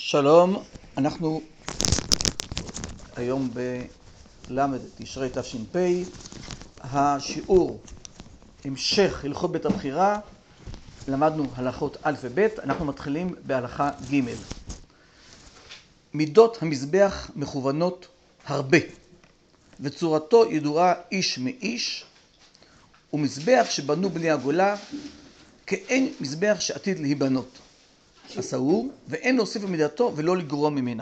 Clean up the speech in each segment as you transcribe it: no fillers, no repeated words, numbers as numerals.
שלום, אנחנו היום בלמד תשרי תש"פ, השיעור המשך הלכות בית הבחירה, למדנו הלכות א' וב', אנחנו מתחילים בהלכה ג'. מידות המזבח מכוונות הרבה, וצורתו ידועה איש מאיש, ומזבח שבנו בני הגולה, כאין מזבח שעתיד להיבנות. הסעור, ואין להוסיף במידתו ולא לגרוע ממנה.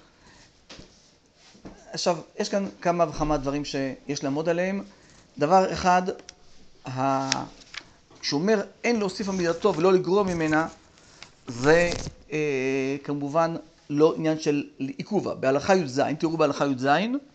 עכשיו, יש כאן כמה וכמה דברים שיש לעמוד עליהם. דבר אחד, כשהוא אומר אין להוסיף במידתו ולא לגרוע ממנה, זה כמובן לא עניין של עיכובה. בהלכה י"ז, תראו בהלכה י"ז,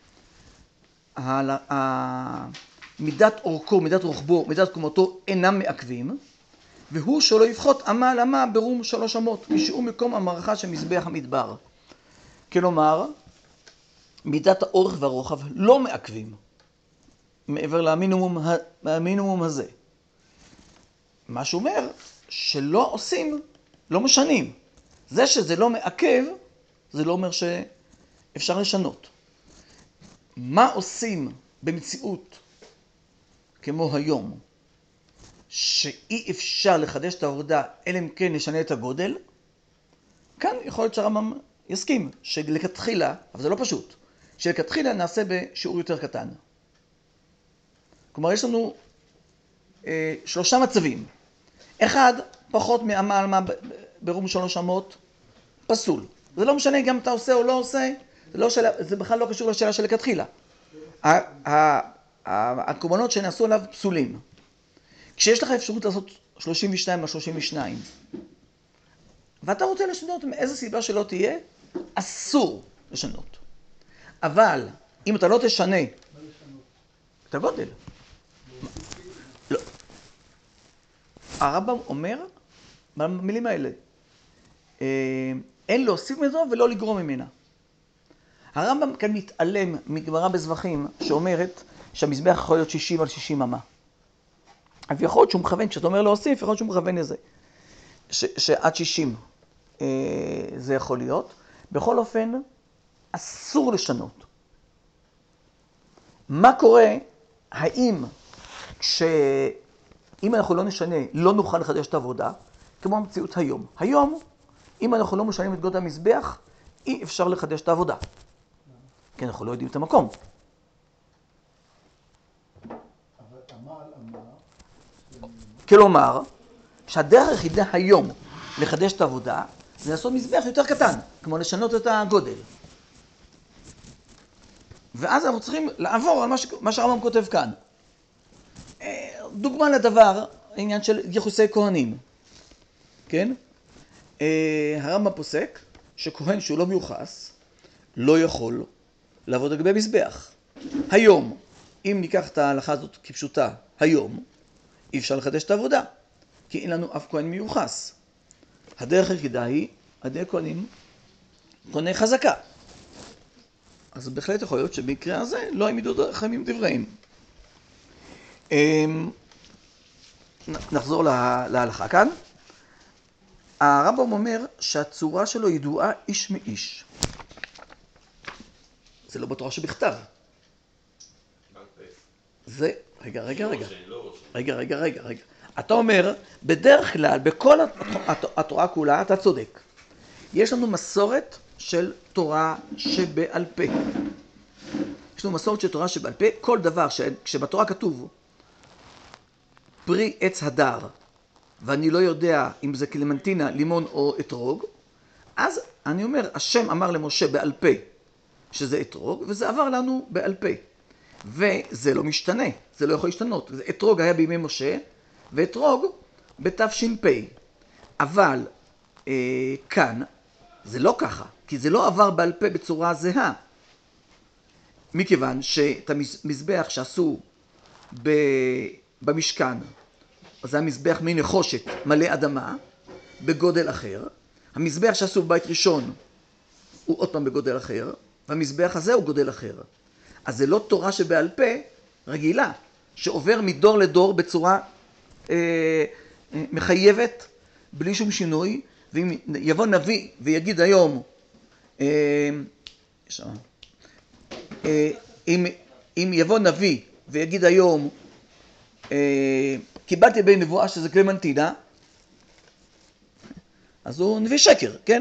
מידת אורכו, מידת רוחבו, מידת קומתו אינם מעכבים, והוא שלא יפחות אמה על אמה ברום 3 אמות, כשהוא מקום המערכה של מזבח המדבר. כלומר, מידת האורך והרוחב לא מעכבים מעבר למינימום הזה. מה שאומר שלא עושים, לא משנים. זה שזה לא מעכב, זה לא אומר שאפשר לשנות. מה עושים במציאות כמו היום, שאי אפשר לחדש את העבודה אלא אם כן נשנה את הגודל? כאן יכול להיות שהרמב"ם יסכים שלכתחילה, אבל זה לא פשוט, שלכתחילה נעשה בשיעור יותר קטן. כלומר, יש לנו 3 מצבים. אחד, פחות מאמה על אמה ברום 3 אמות, פסול. זה לא משנה גם אתה עושה או לא עושה, זה בכלל לא קשור לשאלה של לכתחילה. הקורבנות שנעשו עליו פסולים. כשיש לך אפשרות לעשות 32 על 32, ואתה רוצה לשנות מאיזה סיבה שלא תהיה, אסור לשנות. אבל אם אתה לא תשנה את הגודל, לא. הרמב"ם אומר במילים האלה, אין להוסיף מזו ולא לגרום ממנה. הרמב"ם כאן מתעלם מגמרא בזבחים שאומרת שהמזבח יכול להיות 60 על 60 אמה. אבל יכול להיות שהוא מכוון, כשאתה אומר להוסיף, יכול להיות שהוא מכוון לזה, שעד 60 זה יכול להיות. בכל אופן, אסור לשנות. מה קורה, האם אם אנחנו לא נשנה, לא נוכל לחדש את העבודה, כמו המציאות היום. היום, אם אנחנו לא משנים את גודל המזבח, אי אפשר לחדש את העבודה. כי אנחנו לא יודעים את המקום. כלומר, שהדרך היחידה היום לחדש את העבודה, זה לעשות מזבח יותר קטן, כמו לשנות את הגודל. ואז אנחנו צריכים לעבור על מה שהרמב"ם כותב כאן. דוגמה לדבר, העניין של יחוסי כהנים. כן? הרמב"ם פוסק שכהן שהוא לא מיוחס, לא יכול לעבוד לגבי מזבח. היום, אם ניקח את ההלכה הזאת כפשוטה, היום, אי אפשר לחדש את העבודה, כי אין לנו אף כהן מיוחס. הדרך היחידה היא, הדרך כהני חזקה. אז בהחלט יכול להיות שבמקרה הזה לא העמידו חכמים דבריהם. נחזור להלכה כאן. הרמב"ם אומר שהצורה שלו ידועה איש מאיש. זה לא בתורה שבכתב. זה, רגע. אתה אומר, בדרך כלל, בכל התורה כולה, אתה צודק. יש לנו מסורת של תורה שבעל פה. יש לנו מסורת של תורה שבעל פה, כל דבר כשבתורה כתוב פרי עץ הדר, ואני לא יודע אם זה קלמנטינה, לימון או אתרוג, אז אני אומר, השם אמר למשה בעל פה שזה אתרוג, וזה עבר לנו בעל פה. וזה לא משתנה, זה לא יכול להשתנות. אתרוג היה בימי משה, ואתרוג בתש"פ. אבל כאן זה לא ככה, כי זה לא עבר בעל פה בצורה זהה. מכיוון שאת המזבח שעשו במשכן, זה המזבח מנחושת מלא אדמה, בגודל אחר. המזבח שעשו בבית ראשון הוא עוד פעם בגודל אחר, והמזבח הזה הוא גודל אחר. אז זה לא תורה שבעל פה רגילה, שעובר מדור לדור בצורה מחייבת, בלי שום שינוי, ואם יבוא נביא ויגיד היום אם יבוא נביא ויגיד היום, קיבלתי בנבואה שזה קלמנטינה, אז הוא נביא שקר, כן?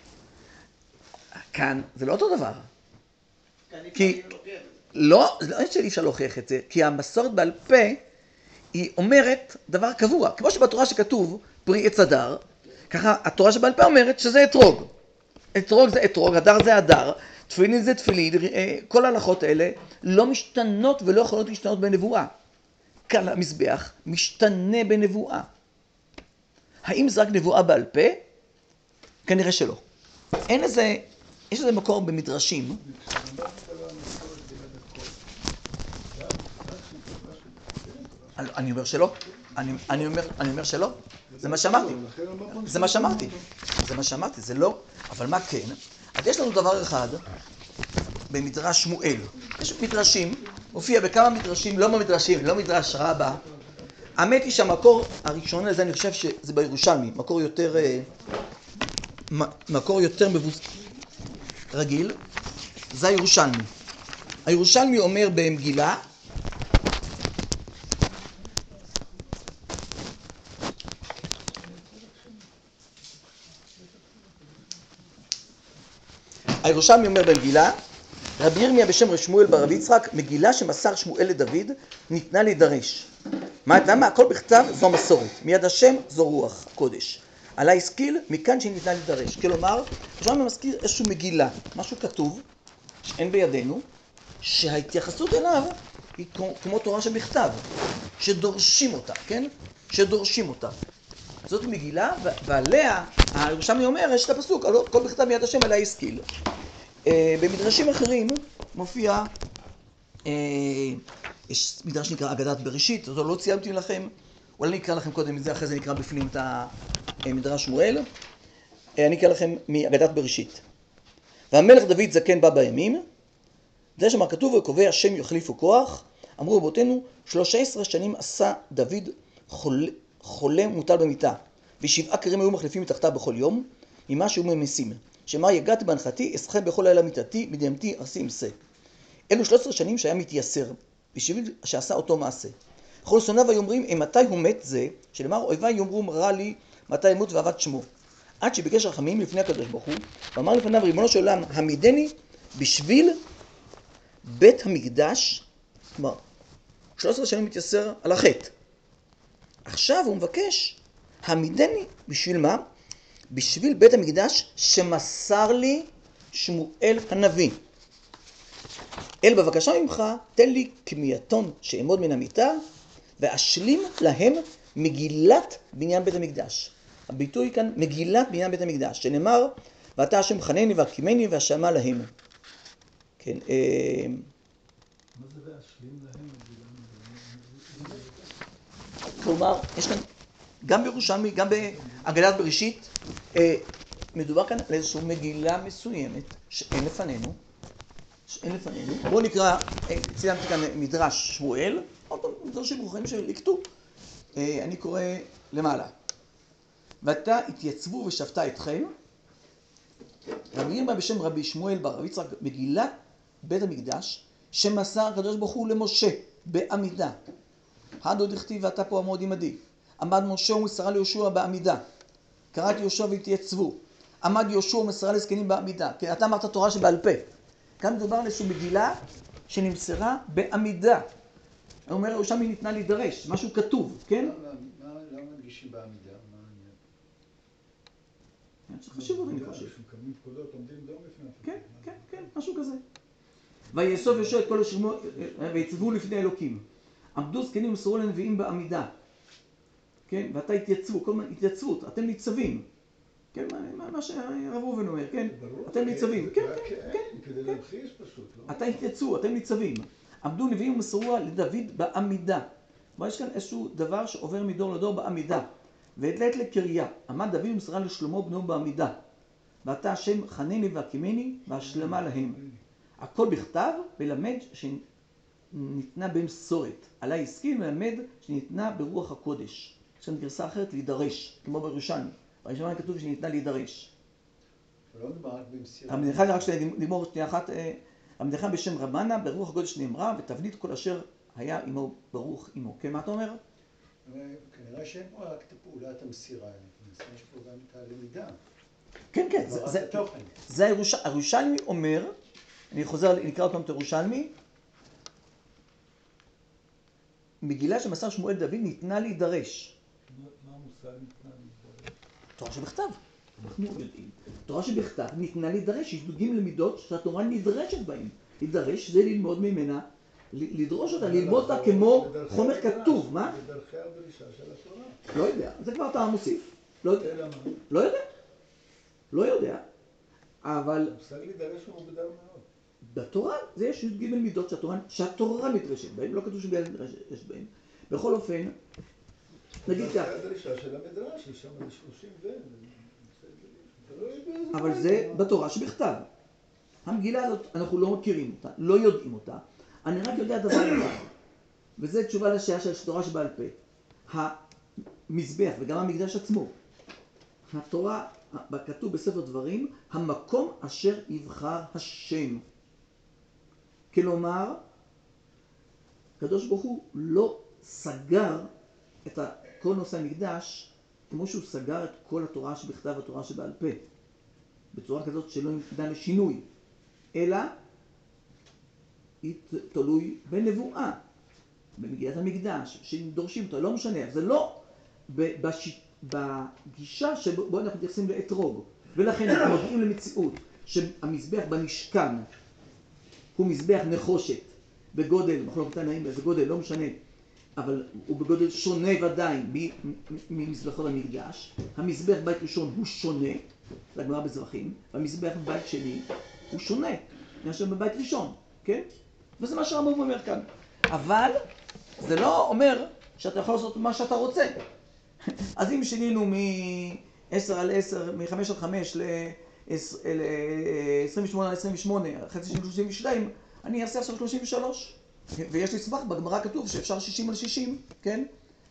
כאן זה לא אותו דבר. כי לא, זה לא שאי אפשר להוכיח את זה, כי המסורת בעל פה היא אומרת דבר קבוע. כמו שבתורה שכתוב פרי עץ הדר, ככה התורה שבעל פה אומרת שזה אתרוג. אתרוג זה אתרוג, הדר זה הדר, תפילין זה תפילין, כל ההלכות האלה לא משתנות ולא יכולות להשתנות בנבואה. כאן המזבח משתנה בנבואה. האם זה רק נבואה בעל פה? כנראה שלא. אין איזה, יש איזה מקור במדרשים. אני אומר שלא. אני אומר שלא. זה מה שאמרתי. זה מה שאמרתי. זה מה שאמרתי, זה לא. אבל מה כן? אז יש לנו דבר אחד במדרש שמואל. יש מדרשים, מופיע בכמה מדרשים, לא במדרשים, לא מדרש רבה. האמת היא שהמקור הראשון לזה, אני חושב שזה בירושלמי, מקור יותר רגיל, זה הירושלמי. הירושלמי אומר במגילה, הירושלמי אומר במגילה, רבי ירמיה בשם רב שמואל בר רבי יצחק, מגילה שמסר שמואל לדוד, ניתנה להידרש. למה? הכל בכתב זו המסורת, מיד השם זו רוח הקודש. עלי השכיל, מכאן שניתנה להידרש. כלומר, ירושלמי מזכיר איזשהו מגילה, משהו כתוב, שאין בידינו, שההתייחסות אליו היא כמו תורה שבכתב, שדורשים אותה, כן? שדורשים אותה. זאת מגילה, ועליה הירושלמי אומר, יש את הפסוק, כל בכתב מיד השם עלי השכיל. במדרשים אחרים מופיע, יש מדרש שנקרא אגדת בראשית, זו לא ציימתי לכם, אולי אני אקרא לכם קודם את זה, אחרי זה נקרא בפנים את המדרש שמואל. אני אקרא לכם מאגדת בראשית. והמלך דוד זקן בא בימים, זה שמה כתוב וקובע השם יחליפו כוח, אמרו רבותינו, 13 שנים עשה דוד חולה מוטל במיטה, ו7 כרים היו מחליפים מתחתיו בכל יום, ממה שהוא ממסים. שמר יגעתי בהנחתי, אסחם בכל לילה מיטתי, מדיימתי ארסי אמסה. אלו 13 שנים שהיה מתייסר, בשביל שעשה אותו מעשה. כל שונאיו היו אומרים, מתי הוא מת זה, שלמר אויביי יאמרו רע לי, מתי ימות ועבד שמו. עד שביקש רחמים לפני הקדוש ברוך הוא, ואמר לפניו ריבונו של עולם, העמידני בשביל בית המקדש, כלומר, 13 שנים מתייסר על החטא. עכשיו הוא מבקש, העמידני בשביל מה? בשביל בית המקדש שמסר לי שמואל הנביא. אל בבקשה ממך, תן לי כמייתון שאעמוד מן המיטה, ואשלים להם מגילת בניין בית המקדש. הביטוי כאן, מגילת בניין בית המקדש, שנאמר, ואתה השם חנני והקימני והשמה להם. כן, מה זה להשלים להם? כלומר, יש כאן, גם בירושלמי, גם באגדת בראשית, מדובר כאן על איזושהי מגילה מסוימת שאין לפנינו. בואו נקרא, ציימתי כאן מדרש שמואל, עוד מדרשים רוחניים שלקטו. אני קורא למעלה. ואתה התייצבו ושפטה אתכם, רבי ירמיה בשם רבי שמואל בר רבי יצחק, מגילת בית המקדש, שמסר הקדוש ברוך הוא למשה בעמידה. הדוד הכתיב ואתה פה עמוד עמדי. עמד משה ומסרה ליהושע בעמידה. קראתי יהושע והתייצבו. עמד יהושע ומסרה לזקנים בעמידה. כן, אתה אמרת תורה שבעל פה. כאן מדובר על איזושהי מגילה שנמסרה בעמידה. הוא אומר, ירושלמי ניתנה להידרש, משהו כתוב, כן? למה מדגישים בעמידה? זה חשוב, אני חושב. שמקבלים פקודות, עומדים דום לפני הפקודות. כן, משהו כזה. ויאסוף יהושע את כל אשר ויצבו לפני אלוקים. עמדו זקנים ומסרו לנביאים בעמידה. כן, ואתה התייצבו, כל מיני התייצבות, אתם ניצבים. כן, מה שהרב ראובן אומר, כן? אתם ניצבים. כן. כדי להמחיש פשוט, לא? אתה התייצבו, אתם ניצבים. עמדו נביאים ומסרו לדוד בעמידה. כלומר, יש כאן איזשהו דבר שעובר מדור לדור בעמידה. ועת לעת לקריה, עמד דוד ומסרה לשלמה בנו בעמידה. ואתה השם חנני והקימני והשלמה להם. הכל בכתב ולמד שניתנה במסורת. עלי השכיל ולמד שניתנה ברוח הקודש. יש כאן גרסה אחרת להידרש, כמו בירושלמי. בירושלמי כתוב שניתנה להידרש. לא מדובר רק במסירה. המדרכה, רק נגמור שנייה אחת, המדרכה בשם רבנה, ברוח הקודש נאמרה, ותבנית כל אשר היה עמו ברוך עמו. כן, מה אתה אומר? כנראה שאין פה רק את פעולת המסירה, יש פה גם את הלמידה. כן, כן, זה הירושלמי אומר, אני חוזר, נקרא אותם את הירושלמי, מגילה שמסר שמואל דוד ניתנה להידרש. מה המושג ניתנה להידרש? תורה שבכתב, אנחנו יודעים. תורה שבכתב ניתנה להידרש, יש דוגים למידות שהתורה נדרשת בהם. להידרש זה ללמוד ממנה, לדרוש אותה, ללמוד אותה כמו חומר כתוב, מה? בדרכי הדרישה של התורה. לא יודע, זה כבר אתה מוסיף. לא יודע. לא יודע. אבל המושג להידרש הוא מוגדר מאוד. בתורה זה יש י"ג מידות שהתורה נדרשת בהם, לא כתוב שבגלל נדרשת בהם. בכל אופן, נגיד כך. בדרכי הדרישה של המדרש, יש שם 30 אבל זה בתורה שבכתב. המגילה הזאת, אנחנו לא מכירים אותה, לא יודעים אותה. אני רק יודע דבר אחד, וזו תשובה לשאלה של תורה שבעל פה. המזבח וגם המקדש עצמו, התורה, כתוב בספר דברים, המקום אשר יבחר השם. כלומר, הקדוש ברוך הוא לא סגר את כל נושא המקדש כמו שהוא סגר את כל התורה שבכתב והתורה שבעל פה, בצורה כזאת שלא ניתן לשינוי, אלא היא תלוי בנבואה, במגיעת המקדש, שדורשים אותו, לא משנה, זה לא בגישה שבו אנחנו מתייחסים לאתרוג, ולכן אנחנו מגיעים למציאות שהמזבח במשכן הוא מזבח נחושת, בגודל, מחלוקת תנאים באיזה גודל, לא משנה, אבל הוא בגודל שונה ודאי ממזבחות המקדש. המזבח בית ראשון הוא שונה, לגמרא בזבחים, והמזבח בית שני הוא שונה מאשר בבית ראשון, כן? וזה מה שהרמב"ם אומר כאן. אבל זה לא אומר שאתה יכול לעשות מה שאתה רוצה. אז אם שינינו מ-10 על 10, מ-5 על 5 ל-28 על 28, חצי של 32, אני אעשה עכשיו 33. ויש לי סבך, בגמרא כתוב שאפשר 60 על 60, כן?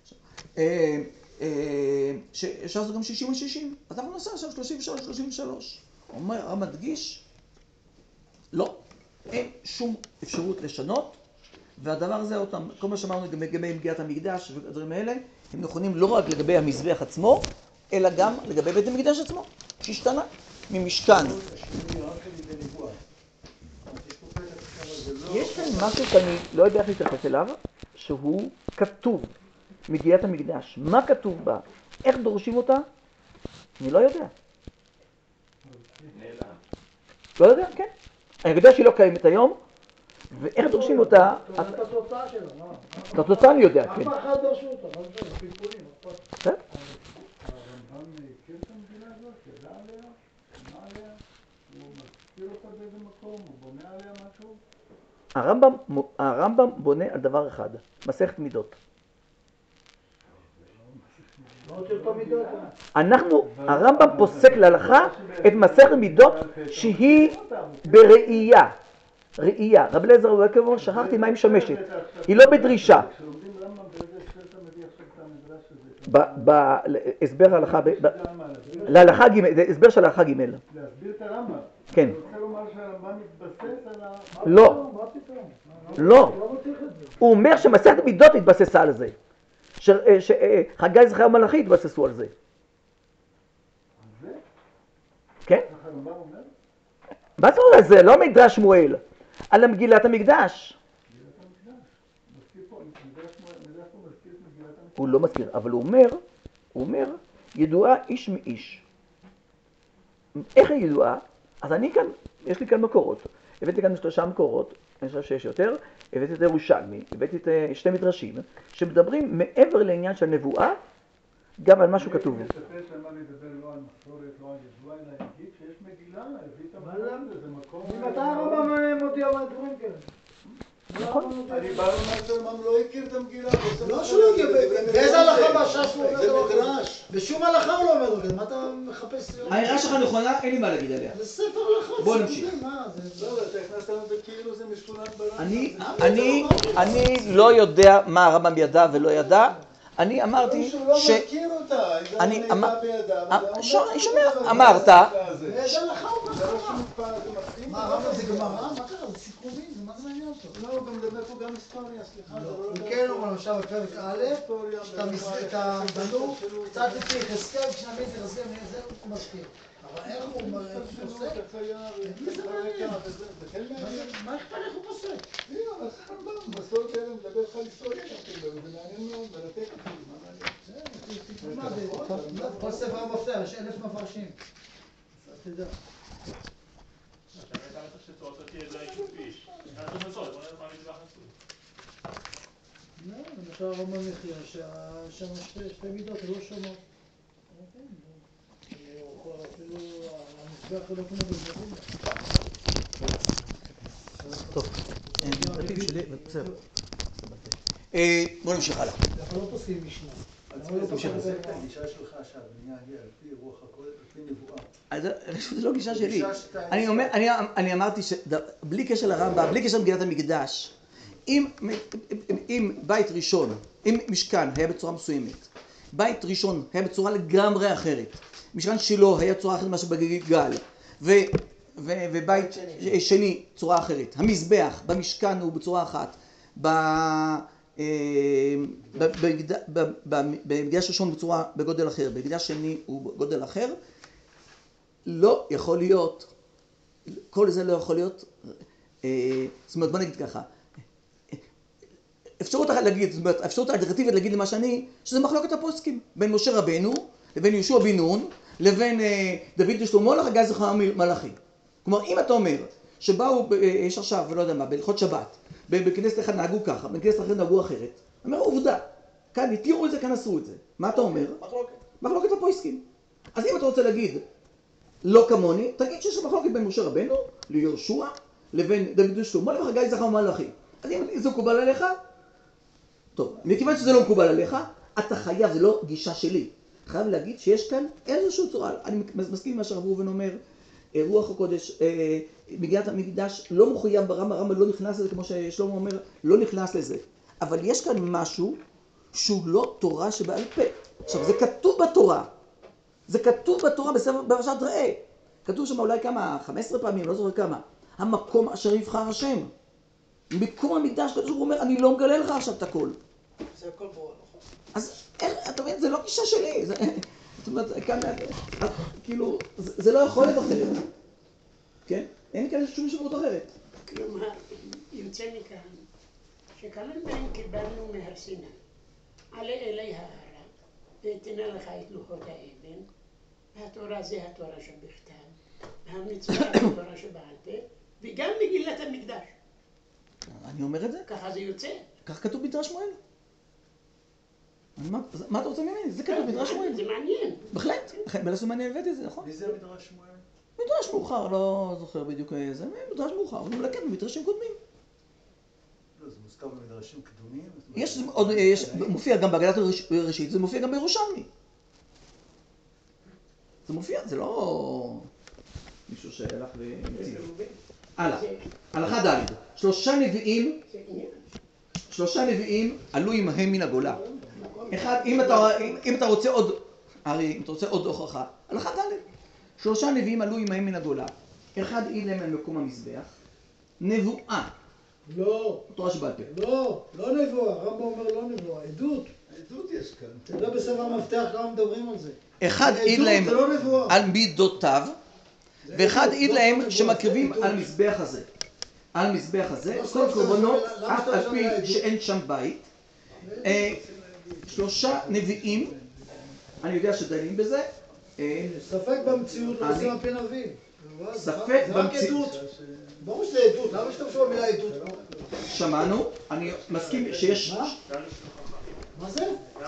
שאפשר לעשות גם 60 על 60. אז אנחנו נעשה עכשיו 33 על 33. אומר, הרמב"ם מדגיש, לא, אין שום אפשרות לשנות, והדבר הזה, אותם, כל מה שאמרנו לגבי מגיעת המקדש והדברים האלה, הם נכונים לא רק לגבי המזבח עצמו, אלא גם לגבי בית המקדש עצמו, שהשתנה ממשכן. יש כאן משהו שאני לא יודע איך להתייחס אליו, שהוא כתוב, מגיעת המקדש. מה כתוב בה? איך דורשים אותה? אני לא יודע. לא יודע, כן. אני יודע שהיא לא קיימת היום, ואיך דורשים אותה? את התוצאה שלה, מה? את התוצאה אני יודע, כן. אף אחד דרשו אותה, אבל זה פלפולים. בסדר? הרמב"ם מכיר את המדינה הזאת? ידע עליה? שמע עליה? הוא מזכיר אותה באיזה מקום? הוא בונה עליה משהו? הרמב"ם בונה על דבר אחד, מסכת מידות. הרמב"ם פוסק להלכה את מסכת מידות שהיא בראייה. ראייה. רבי אליעזר אומר, שכחתי מה היא משמשת. היא לא בדרישה. כשלומדים רמב"ם באיזה הסבר אתה מביא עכשיו את המדרש הזה? בהסבר ההלכה, להלכה ג', זה הסבר של ההלכה ג'. להסביר את הרמב"ם. כן. אתה רוצה לומר שהרמב"ם מתבסס על ה... לא. לא. הוא אומר שמסכת מידות התבססה על זה. שחגי זכר המלאכי התבססו על זה. על זה? כן? ככה הרמב"ם אומר? מה זה אומר? זה לא מדרש שמואל, על מגילת המקדש. מגילת המקדש. מזכיר פה, מדרש פה מזכיר את מגילת המקדש. הוא לא מזכיר, אבל הוא אומר, ידועה איש מאיש. איך היא ידועה? אז אני כאן, יש לי כאן מקורות. הבאתי כאן 3 מקורות, אני חושב שיש יותר. הבאתי את ירושלמי, הבאתי את 2 מדרשים, שמדברים מעבר לעניין של נבואה, גם על משהו כתוב. אני מצפה שמה לדבר לא על מסורת, לא על ידוע, אלא יגיד שיש מגילה, הביא את המקום הזה, זה מקום... ממתי הרמב"ם מודיע מה דברים כאלה? נכון. אני בא לומר שהרמב"ם לא הכיר את המגילה. לא שהוא לא הכיר, באיזה הלכה בש"ס הוא אומר זה דבר כזה? מדרש. בשום הלכה הוא לא אומר דבר כזה, מה אתה מחפש? האמירה שלך נכונה, אין לי מה להגיד עליה. זה ספר הלכה. בוא נמשיך. לא, אתה הכנסת לנו כאילו זה משכונת ברק. אני לא יודע מה הרמב"ם ידע ולא ידע, אני אמרתי שהוא לא מכיר אותה, אם זה אני נהיגה בידיו, אני שומע, אמרת, באיזה הלכה הוא זה לא בחרה? שמופע, זה מתאים. מה, הרב זה גמרא? מה קרה? זה סיכומים, זה מה זה מעניין אותו? לא, הוא גם מדבר פה גם היסטוריה, סליחה. זה לא הוא כן אומר למשל בפרק א', שאתה בנו קצת לפי יחזקאל, כשנביא את יחזקאל, זה הוא מזכיר. אבל איך הוא פוסק? מה אכפת איך הוא פוסק? אבל זה חלבם, בסוף האלה מדבר לך על היסטוריה, זה מעניין מאוד, מרתק אותי, מה מעניין? כל ספר המפתח, יש 1000 מפרשים. אז תדע. לא, למשל הרמב"ם מכיר שם שתי מידות לא שונות. אפילו המזבח לא כמו בזבחים. טוב, בוא נמשיך הלאה. אנחנו לא פוסקים משנה. זה את הגישה שלך עכשיו, אני אגיע על פי רוח הקודש, על פי נבואה. זה לא גישה שלי. אני אמרתי שבלי קשר לרמב"ם, בלי קשר למגילת המקדש, אם בית ראשון, אם משכן היה בצורה מסוימת, בית ראשון היה בצורה לגמרי אחרת, משכן שילה היה צורה אחרת מאשר בגלגל, ובית שני צורה אחרת, המזבח במשכן הוא בצורה אחת, במקדש ראשון בגודל אחר, במקדש שני הוא בגודל אחר, לא יכול להיות, כל זה לא יכול להיות, זאת אומרת, בוא נגיד ככה, אפשרות להגיד, זאת אומרת, האפשרות האלטרנטיבית להגיד למה שאני, שזה מחלוקת הפוסקים, בין משה רבנו, לבין יהושע בן נון, לבין דוד ושלמה לחגי זכר מלאכי. כלומר, אם אתה אומר שבאו, יש עכשיו, לא יודע מה, בהלכות שבת, בכנסת אחד נהגו ככה, בכנסת אחרת נהגו אחרת, אני אומר, עובדה, כאן התירו את זה, כאן עשו את זה. מה אתה אומר? מחלוקת הפוסקים. אז אם אתה רוצה להגיד, לא כמוני, תגיד שיש מחלוקת בין משה רבנו ליהושע, לבין דוד ושלמה לחגי זכר מלאכי. אז אם זה מקובל עליך, טוב, מכיוון שזה לא מקובל עליך, אתה חייב, זה לא גישה שלי, חייב להגיד שיש כאן איזשהו צורה, אני מסכים עם מה שהרב ראובן אומר, רוח הקודש, מגילת המקדש לא מחויב ברמב"ם, הרמב"ם לא נכנס לזה, כמו ששלמה אומר, לא נכנס לזה, אבל יש כאן משהו שהוא לא תורה שבעל פה. עכשיו, זה כתוב בתורה, זה כתוב בתורה בספר פרשת ראה, כתוב שם אולי כמה, 15 פעמים, לא זוכר כמה, המקום אשר יבחר השם. מקום המקדש כתוב שהוא אומר, אני לא מגלה לך עכשיו את הכל. זה הכל ברור, נכון? אז איך, אתה מבין, זה לא גישה שלי. זאת אומרת, כאן, כאילו, זה לא יכול להיות אחרת. כן? אין כאן שום אפשרות אחרת. כלומר, יוצא מכאן, שכמה דברים קיבלנו מהר סיני. עלה אלי ההרה, ואתנה לך את לוחות האבן, והתורה זה התורה שבכתב, והמצווה זה התורה שבעל פה, וגם מגילת המקדש. אני אומר את זה? ככה זה יוצא. כך כתוב במדרש שמואל. מה אתה רוצה ממני? זה כתוב במדרש שמואל. זה מעניין. בהחלט. בלשון מעניין הבאתי את זה, נכון? מי זה מדרש שמואל? מדרש מאוחר, לא זוכר בדיוק איזה, מדרש מאוחר, אבל מלקט במדרשים קודמים. לא, זה מוזכר במדרשים קדומים? יש, מופיע גם בהגדת ראשית, זה מופיע גם בירושלמי. זה מופיע, זה לא מישהו שהלך והמציא. הלאה, הלכה ד' שלושה נביאים עלו עמהם מן הגולה. אחד, אם אתה רוצה עוד, ארי, אם אתה רוצה עוד הוכחה, הלכה ד' 3 נביאים עלו עמהם מן הגולה. אחד העיד להם על מקום המזבח, נבואה. לא. תורה שבעל פה. לא נבואה, הרמב"ם אומר לא נבואה, עדות. עדות יש כאן. אתה יודע בספר המפתח כמה מדברים על זה. אחד העיד להם זה לא נבואה. על מידותיו, ואחד העיד להם שמקריבים על מזבח הזה. על המזבח הזה, כל קורבנות, אף על פי שאין שם בית. 3 נביאים, אני יודע שדנים בזה. ספק במציאות לא עושים על פי נביא. ספק במציאות. ברור שזה עדות, למה שתמשו במילה עדות? שמענו, אני מסכים שיש... מה זה?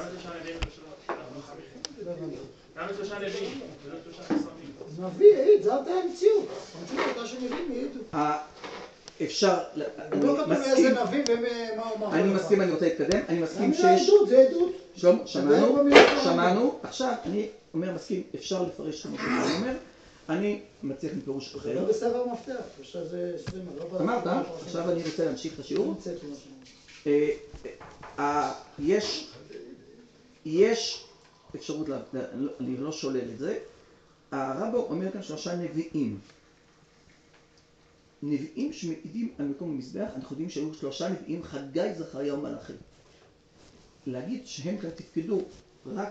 למה 3 נביאים? ולא 3 חסמים? נביא, עיד, זה הייתה המציאות. המציאות הייתה שנביאים מעידו. אפשר... לא כתוב איזה נביא ומה הוא אמר. אני מסכים, אני רוצה להתקדם. אני מסכים זה שיש... עדות, זה עדות. שמענו. עכשיו, אני אומר, מסכים, אפשר לפרש כמו שאני אומר. אני מציע עם פירוש אחר. לא בספר המפתח, יש לזה 20. אמרת, עכשיו אני רוצה להמשיך את השיעור. יש יש אפשרות, אני לא שולל את זה, הרמב"ם אומר כאן 3 נביאים. נביאים שמעידים על מקום המזבח, אנחנו יודעים שהיו 3 נביאים, חגי, זכריה ומלאכי. להגיד שהם כאן תפקדו רק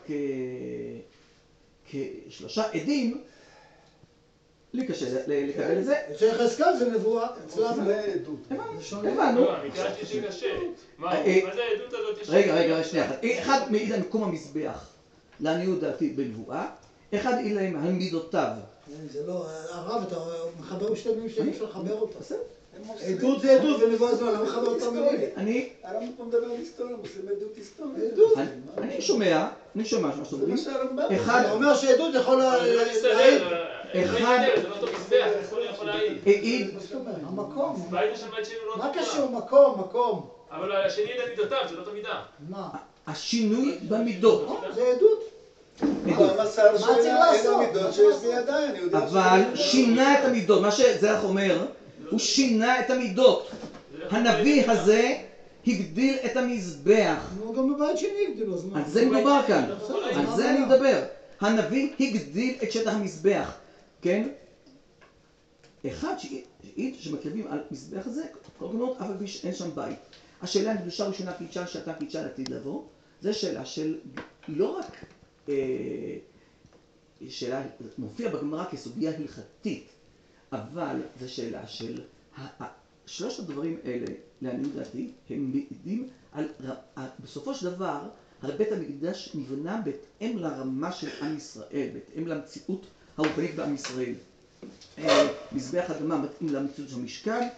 כ3 עדים, לי קשה לקבל את זה. אצל יחזקאל זה נבואה, אצלם זה עדות. הבנו. לא, המקרה השלישי קשה. מה זה העדות הזאת? רגע, שנייה אחת. אחד מעיד על מקום המזבח, לעניות דעתי בנבואה, אחד מעיד להם על מידותיו. זה לא, הרב, אתה מחבר בשתי מילים שאי אפשר לחבר אותה. בסדר. עדות זה עדות ונבואה זה לא מחבר אותה מילים. אני הרמב"ם מדבר על היסטוריה, הם עושים עדות היסטורית. עדות. אני שומע מה שאתם אומרים. אתה אומר שעדות יכול זה לא מסתדר. אחד זה לא אותו מזבח, יכול להעיד. העיד, המקום. והיית שם בית שני לא מה אותו קשור? דבר. מקום. אבל השני ידע מידותיו, זה לא אותו מידה. מה? השינוי במידות. זה עדות. המסר מה צריך של לעשות? המידות שיש בידיי, אני יודע אבל שינה את המידות, מה שזרח אומר, הוא שינה את המידות. הנביא הזה הגדיל את המזבח. נו, גם בבית שני הגדילו, אז מה? על זה מדובר כאן, על זה אני מדבר. הנביא הגדיל את שטח המזבח, כן? אחד שהעיד שמקריבים על מזבח הזה, כל גמרות, אבל אין שם בית. השאלה אם קדושה ראשונה קידשה, שאתה קידשה לעתיד לבוא, זו שאלה של לא רק שאלה, מופיע בגמרא כסוגיה הלכתית, אבל זו שאלה של שלושת הדברים האלה, לעניות דעתי, הם מעידים על, בסופו של דבר, הרי בית המקדש נבנה בהתאם לרמה של עם ישראל, בהתאם למציאות הרוחנית בעם ישראל. מזבח אדמה מתאים למציאות של המשכן,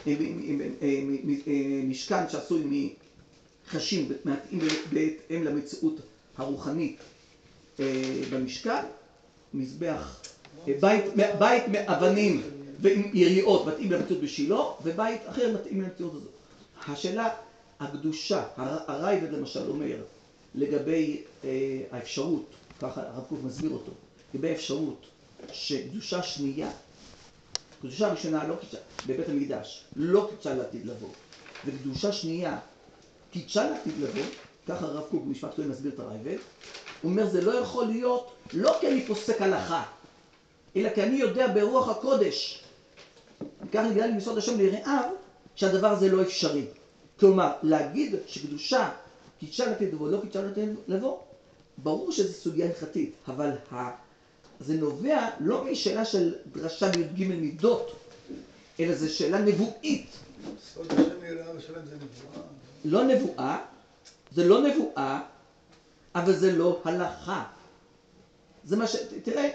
משכן שעשוי מחשים מתאים בהתאם למציאות הרוחנית במשכן, מזבח, בית מאבנים ועם יריעות מתאים למציאות בשילה, ובית אחר מתאים למציאות הזאת. השאלה, הקדושה, הרייבד למשל אומר, לגבי האפשרות, ככה הרב קוק מסביר אותו, לגבי האפשרות שקדושה שנייה, קדושה ראשונה לא קידשה, בבית המקדש, לא קידשה לעתיד לבוא, וקדושה שנייה קידשה לעתיד לבוא, ככה הרב קוק במשפט כהן מסביר את הרייבד, הוא אומר זה לא יכול להיות, לא כי אני פוסק הלכה, אלא כי אני יודע ברוח הקודש, ככה נגלה לי מסוד השם ליראיו, שהדבר הזה לא אפשרי. כלומר, להגיד שקדושה קידשה לעתיד לבוא, לא קידשה לעתיד לבוא, ברור שזו סוגיה הלכתית, אבל זה נובע לא משאלה של דרשה בי"ג מידות, אלא זו שאלה נבואית. סוד השם יראה ושלם זה נבואה. לא נבואה, זה לא נבואה, אבל זה לא הלכה. זה מה תראה,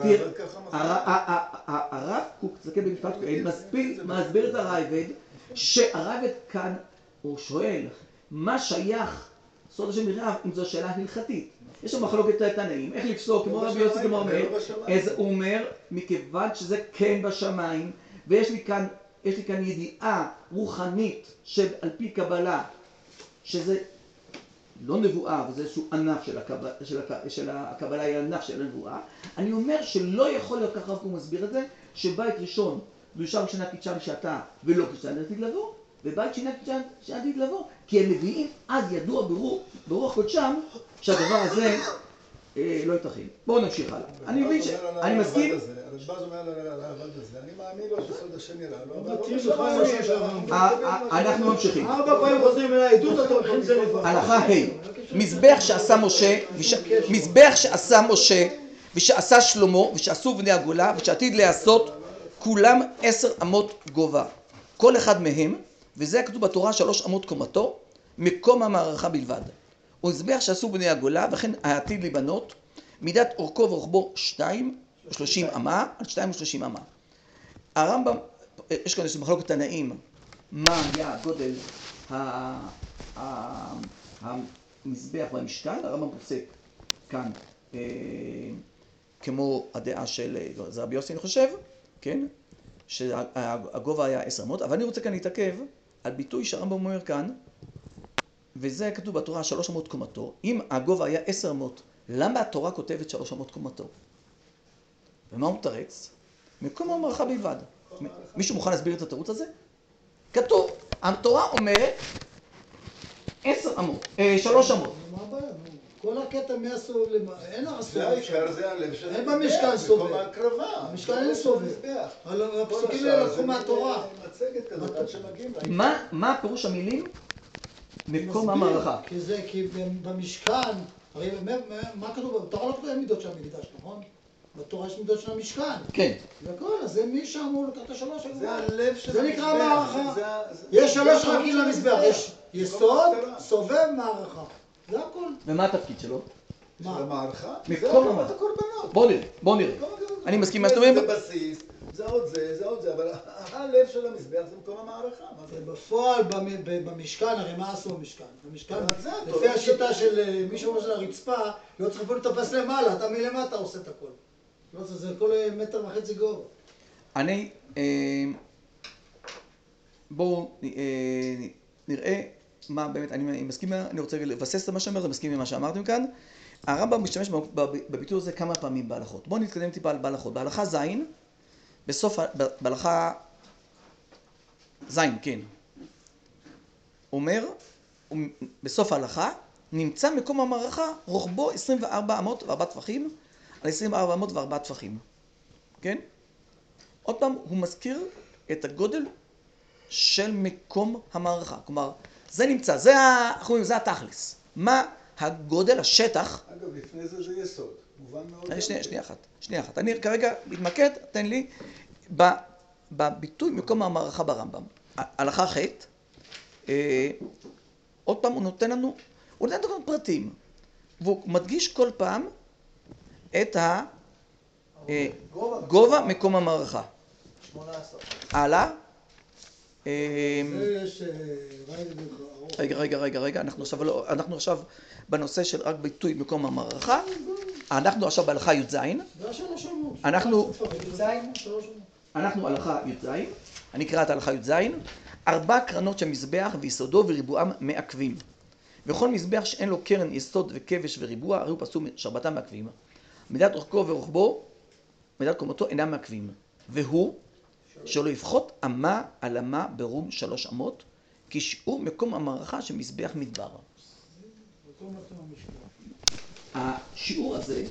הרב קוק, תסתכל במשפט כהן, מסביר את הרייבד, שהרייבד כאן, הוא שואל, מה שייך סוד השם יראיו אם זו שאלה הלכתית? יש שם מחלוקת תנאים, איך לפסוק, כמו רבי יוסי כמו אומר, אז הוא אומר, מכיוון שזה כן בשמיים, ויש לי כאן ידיעה רוחנית שעל פי קבלה, שזה לא נבואה, וזה איזשהו ענף של הקבלה, היא ענף של הנבואה, אני אומר שלא יכול להיות, ככה הוא מסביר את זה, שבית ראשון, קדושה ראשונה קידשה לשעתה ולא קידשה לעתיד לבוא, ובית שני קידשה לעתיד לבוא, כי הנביאים אז ידוע ברוח קודשם שהדבר הזה לא יתכן. בואו נמשיך הלאה. אני מבין שאני מסכים. הרדב"ז אומר על העבד הזה, אני מאמין לו שסוד השם יראה לו, אנחנו ממשיכים. 4 פעמים חוזרים אל העדות, אתה הולכים זה לבד. הלכה ה' מזבח שעשה משה ושעשה שלמה ושעשו בני הגולה ושעתיד להיעשות כולם 10 אמות גובה. כל אחד מהם, וזה כתוב בתורה 3 אמות קומתו, מקום המערכה בלבד. ומזבח שעשו בני הגולה וכן העתיד לבנות, מידת אורכו ורוחבו 30 אמה על 30 אמה. הרמב"ם, יש כאן מחלוקת תנאים, מה היה גודל המזבח במשכן, הרמב"ם פוסק כאן כמו הדעה של רבי יוסי אני חושב, כן? שהגובה היה 10 אמות, אבל אני רוצה כאן להתעכב על ביטוי שהרמב"ם אומר כאן, וזה כתוב בתורה 3 אמות קומתו, אם הגובה היה 10 אמות, למה התורה כותבת 3 אמות קומתו? ומה הוא מתרץ? מקום המערכה בלבד. מישהו מוכן להסביר את התירוץ הזה? כתוב, התורה אומרת 10 אמות, 3 אמות. מה הבעיה? כל הקטע מהסובב למעלה, אין זה הסובב. העיקר, זה הלב של אין במשכן סובב. במקום ההקרבה. במשכן אין סובב. אבל הפסוקים האלה לקחו מהתורה. מצגת כזאת עד שמגיעים לעיקר. מה פירוש המילים? מקום המערכה. כי במשכן, הרי מה כתוב? בתורה לא כתוב מידות של המקדש, נכון? בתורה יש מידות של המשכן. כן. והכל, אז זה משם הוא לקח את השלוש הגבוהות. זה הלב של זה נקרא המזבח. מערכה. יש שלוש חלקים למזבח, יש יסוד, סובב, מערכה. זה הכל. ומה התפקיד שלו? של המערכה? מקום זה הקרבת המערכה. הקורבנות. בוא נראה. אני מסכים מה שאתה אומר. זה בסיס, זה עוד זה, זה עוד זה, אבל הלב של המזבח זה מקום המערכה. מה זה? בפועל, במשכן, הרי מה עשו במשכן? במשכן, זה הכל. לפי השיטה של מי שאומר של הרצפה, לא צריך אפילו לטפס למעלה, אתה מלמטה עושה את הכל. לא צריך, זה כל 1.5 מטר גובה. אני, בואו נראה מה באמת, אני מסכים, אני רוצה לבסס את מה שאומר, זה מסכים עם מה שאמרתם כאן. הרמב"ם משתמש בביטוי הזה כמה פעמים בהלכות. בואו נתקדם טיפה על בהלכות. בהלכה ז', בהלכה ז', כן, אומר, בסוף ההלכה, נמצא מקום המערכה, רוחבו 24 אמות ו4 טפחים, על 24 אמות ו4 טפחים. כן? עוד פעם, הוא מזכיר את הגודל של מקום המערכה. כלומר, זה נמצא, זה התכלס. מה הגודל, השטח? אגב, לפני זה זה יסוד. מובן מאוד. שנייה אחת. אני כרגע מתמקד, תן לי, בביטוי מקום המערכה ברמב"ם. הלכה ח', עוד פעם הוא נותן לנו פרטים, והוא מדגיש כל פעם את גובה מקום המערכה. 18. הלאה. יש רגע, אנחנו עכשיו בנושא של רק ביטוי מקום המערכה. אנחנו עכשיו בהלכה י"ז. אנחנו הלכה י"ז, אני אקרא את הלכה י"ז. 4 קרנות של מזבח ויסודו וריבועם מעכבים. וכל מזבח שאין לו קרן, יסוד וכבש וריבוע, הרי הוא פסול שרבתם מעכבים. מידת אורכו ורוחבו, מידת קומתו אינם מעכבים. והוא שלא יפחות אמה על אמה ברום 3 אמות, כשיעור מקום המערכה של מזבח מדבר. השיעור הזה,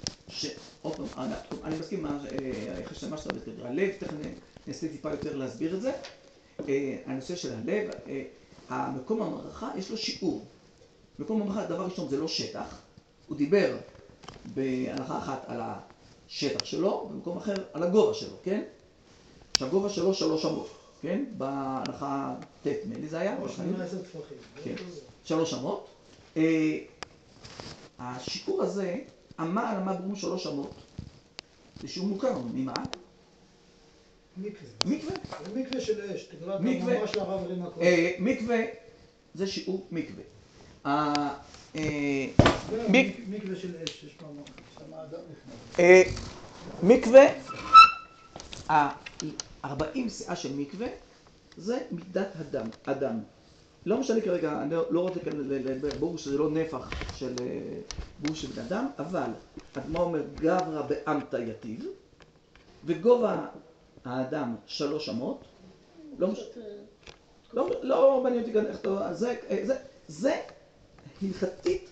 אני מסכים איך שמשת יותר, הלב, תכף ננסה טיפה יותר להסביר את זה. הנושא של הלב, המקום המערכה יש לו שיעור. מקום המערכה, דבר ראשון, זה לא שטח. הוא דיבר בהלכה אחת על השטח שלו, במקום אחר על הגובה שלו, כן? שהגובה שלו 3 אמות, כן? בהלכה ט' מלי זה היה? 18 טפחים. כן, 3 אמות. השיעור הזה, אמה על אמה ברום 3 אמות, זה שיעור מוכר, ממה? מקווה. מקווה של אש, תקרא את המאמר של הרב רימה קודם. מקווה, זה שיעור מקווה. מקווה של אש, יש מאמר. שם האדם נכנס. מקווה, 40 שאה של מקווה, זה מידת אדם. לא משנה כרגע, אני לא רוצה ברור שזה לא נפח של ברור של בן אדם, אבל מה אומר? גברא באמתא יתיב, וגובה האדם 3 אמות, לא מעניין אותי כאן איך אתה... זה הלכתית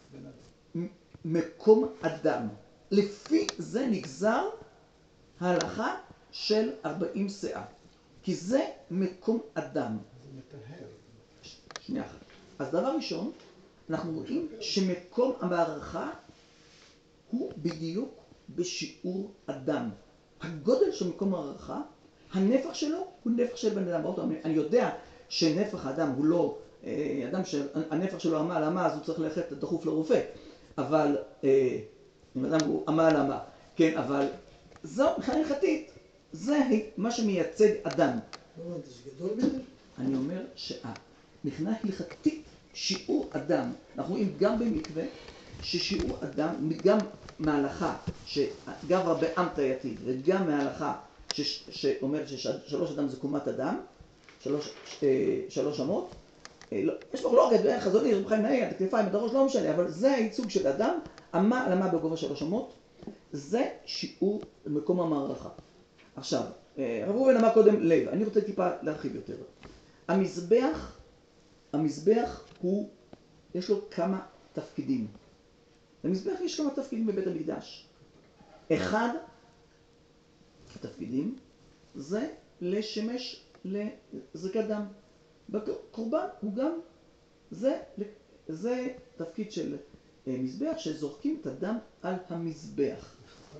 מקום אדם. לפי זה נגזר ההלכה של 40 שאה. כי זה מקום אדם. זה מטהר. שנייה אחת. אז דבר ראשון, אנחנו רואים שמקום המערכה הוא בדיוק בשיעור אדם. הגודל של מקום המערכה, הנפח שלו הוא נפח של בן אדם. אני יודע שנפח האדם הוא לא, אדם שהנפח שלו אמה על אמה, אז הוא צריך ללכת דחוף לרופא. אבל, אם אדם הוא אמה על אמה, כן, אבל זו מבחינה הלכתית, זה מה שמייצג אדם. לא הבנתי, זה גדול מדי? אני אומר מבחינה הלכתית, שיעור אדם, אנחנו רואים גם במקווה, ששיעור אדם, גם מההלכה שגברא באמתא יתיב, וגם מההלכה שאומרת ש3 אדם זה קומת אדם, 3 אמות, יש מחלוקת בין חזון איש, רבי חיים נהי, עד הכתפיים, עד הראש, לא משנה, אבל זה הייצוג של אדם, אמה על אמה בגובה 3 אמות, זה שיעור מקום המערכה. עכשיו, הרב ראובן אמר קודם לב, אני רוצה טיפה להרחיב יותר. המזבח הוא, יש לו כמה תפקידים. למזבח יש כמה תפקידים בבית המקדש. אחד התפקידים זה לשמש לזריקת דם. בקורבן הוא גם, זה תפקיד של מזבח שזורקים את הדם על המזבח.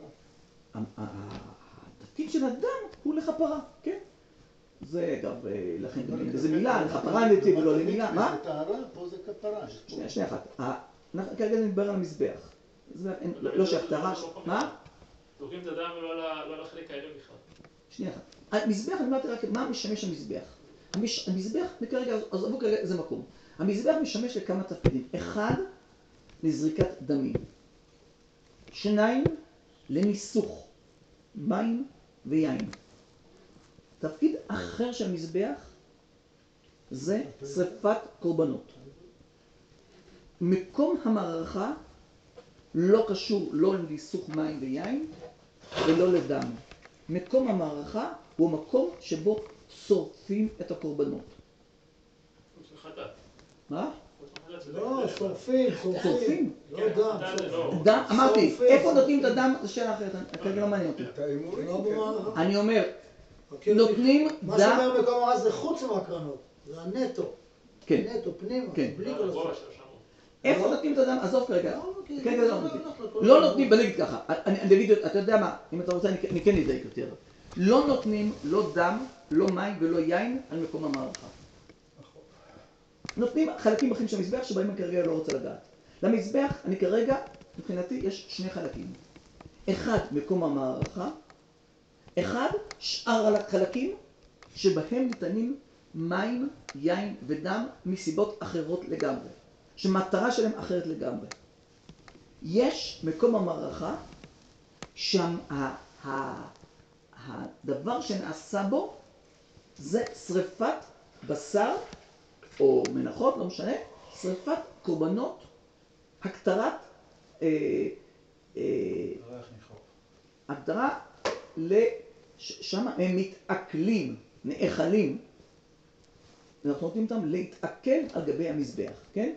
התפקיד של הדם הוא לכפרה, כן? זה אגב, לכן, זה מילה, לכפרה נתיב ולא למילה, מה? זה טהרה, פה זה כפרה. שנייה אחת, כרגע נדבר על המזבח. לא שייך טהרה, מה? זורקים את הדם ולא לחלק העליון בכלל. שנייה אחת. המזבח, אני אמרתי רק מה משמש המזבח. המזבח, כרגע, עזבו כרגע איזה מקום. המזבח משמש לכמה תפקידים. אחד, לזריקת דמים. שניים, לניסוך, מים ויין. תפקיד אחר של המזבח זה שריפת קורבנות. מקום המערכה לא קשור לא לניסוך מים ויין ולא לדם. מקום המערכה הוא המקום שבו שורפים את הקורבנות. חוץ מחטאת. מה? לא, שורפים. שורפים? לא דם. דם, אמרתי, איפה נותנים את הדם? זו שאלה אחרת, כרגע לא מעניין אותי. את ההימורים. לא במערכה. אני אומר, נותנים מה דם... שאומר מקום הרע זה חוץ מהקרנות. זה הנטו. כן. נטו, פנימה. כן. בלי כל גובה הסוף. של השמות. איפה נותנים את הדם? עזוב כרגע. כרגע לא, לא נותנים, בוא נגיד ככה, אני אגיד, אתה יודע מה, אם אתה רוצה אני כן אדייק יותר. לא נותנים לא דם, לא מים ולא יין על מקום המערכה. נותנים חלקים אחרים של המזבח שבהם אני כרגע לא רוצה לדעת. למזבח, אני כרגע, מבחינתי, יש שני חלקים. אחד, מקום המערכה. אחד, שאר החלקים שבהם ניתנים מים, יין ודם מסיבות אחרות לגמרי. שמטרה שלהם אחרת לגמרי. יש מקום המערכה, שם הדבר שנעשה בו זה שריפת בשר או מנחות, לא משנה, שריפת קורבנות, הקטרת, הגדרה, שם הם מתעכלים, נאכלים, אנחנו נותנים אותם להתעכל על גבי המזבח, כן?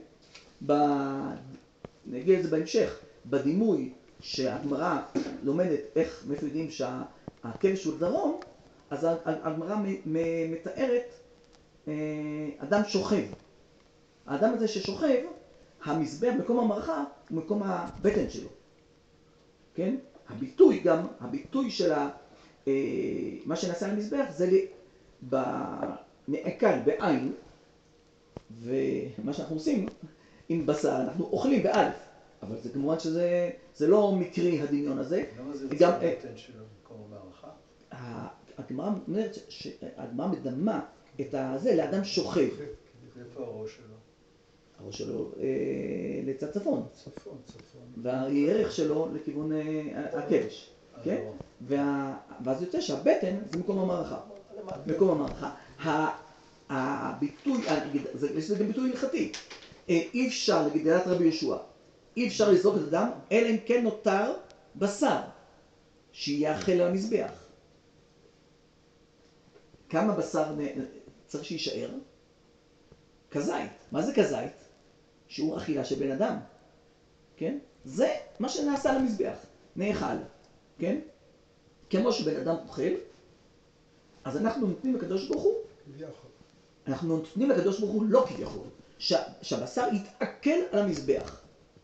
נגיד את זה בהמשך, בדימוי שהגמרא לומדת איך מפרידים שהכבש הוא דרום, אז הגמרא מתארת אדם שוכב. האדם הזה ששוכב, המזבח, מקום המערכה, הוא מקום הבטן שלו. כן? הביטוי של מה שנעשה על המזבח זה נעקל בעין, ומה שאנחנו עושים עם בשר, אנחנו אוכלים באלף, אבל זה כמובן שזה לא מקרי הדמיון הזה. למה זה יוצא בבטן שלו מקום המערכה? הגמרא אומרת שהגמרא מדמה את זה לאדם שוכב. איפה הראש שלו? הראש שלו לצד צפון. צפון. והירך שלו לכיוון הכבש. כן? ואז יוצא שהבטן זה מקום המערכה. מקום המערכה. הביטוי, יש לזה גם ביטוי הלכתי. אי אפשר, נגיד דעת רבי ישוע, אי אפשר לזרוק את הדם, אלא אם כן נותר בשר, שיאכל על המזבח. כמה בשר צריך שישאר? כזית. מה זה כזית? שיעור אכילה של בן אדם. כן? זה מה שנעשה על המזבח. נאכל. כן? כמו שבן אדם אוכל, אז אנחנו נותנים לקדוש ברוך הוא. אנחנו נותנים לקדוש ברוך הוא לא כביכול. שהבשר יתעכל על המזבח.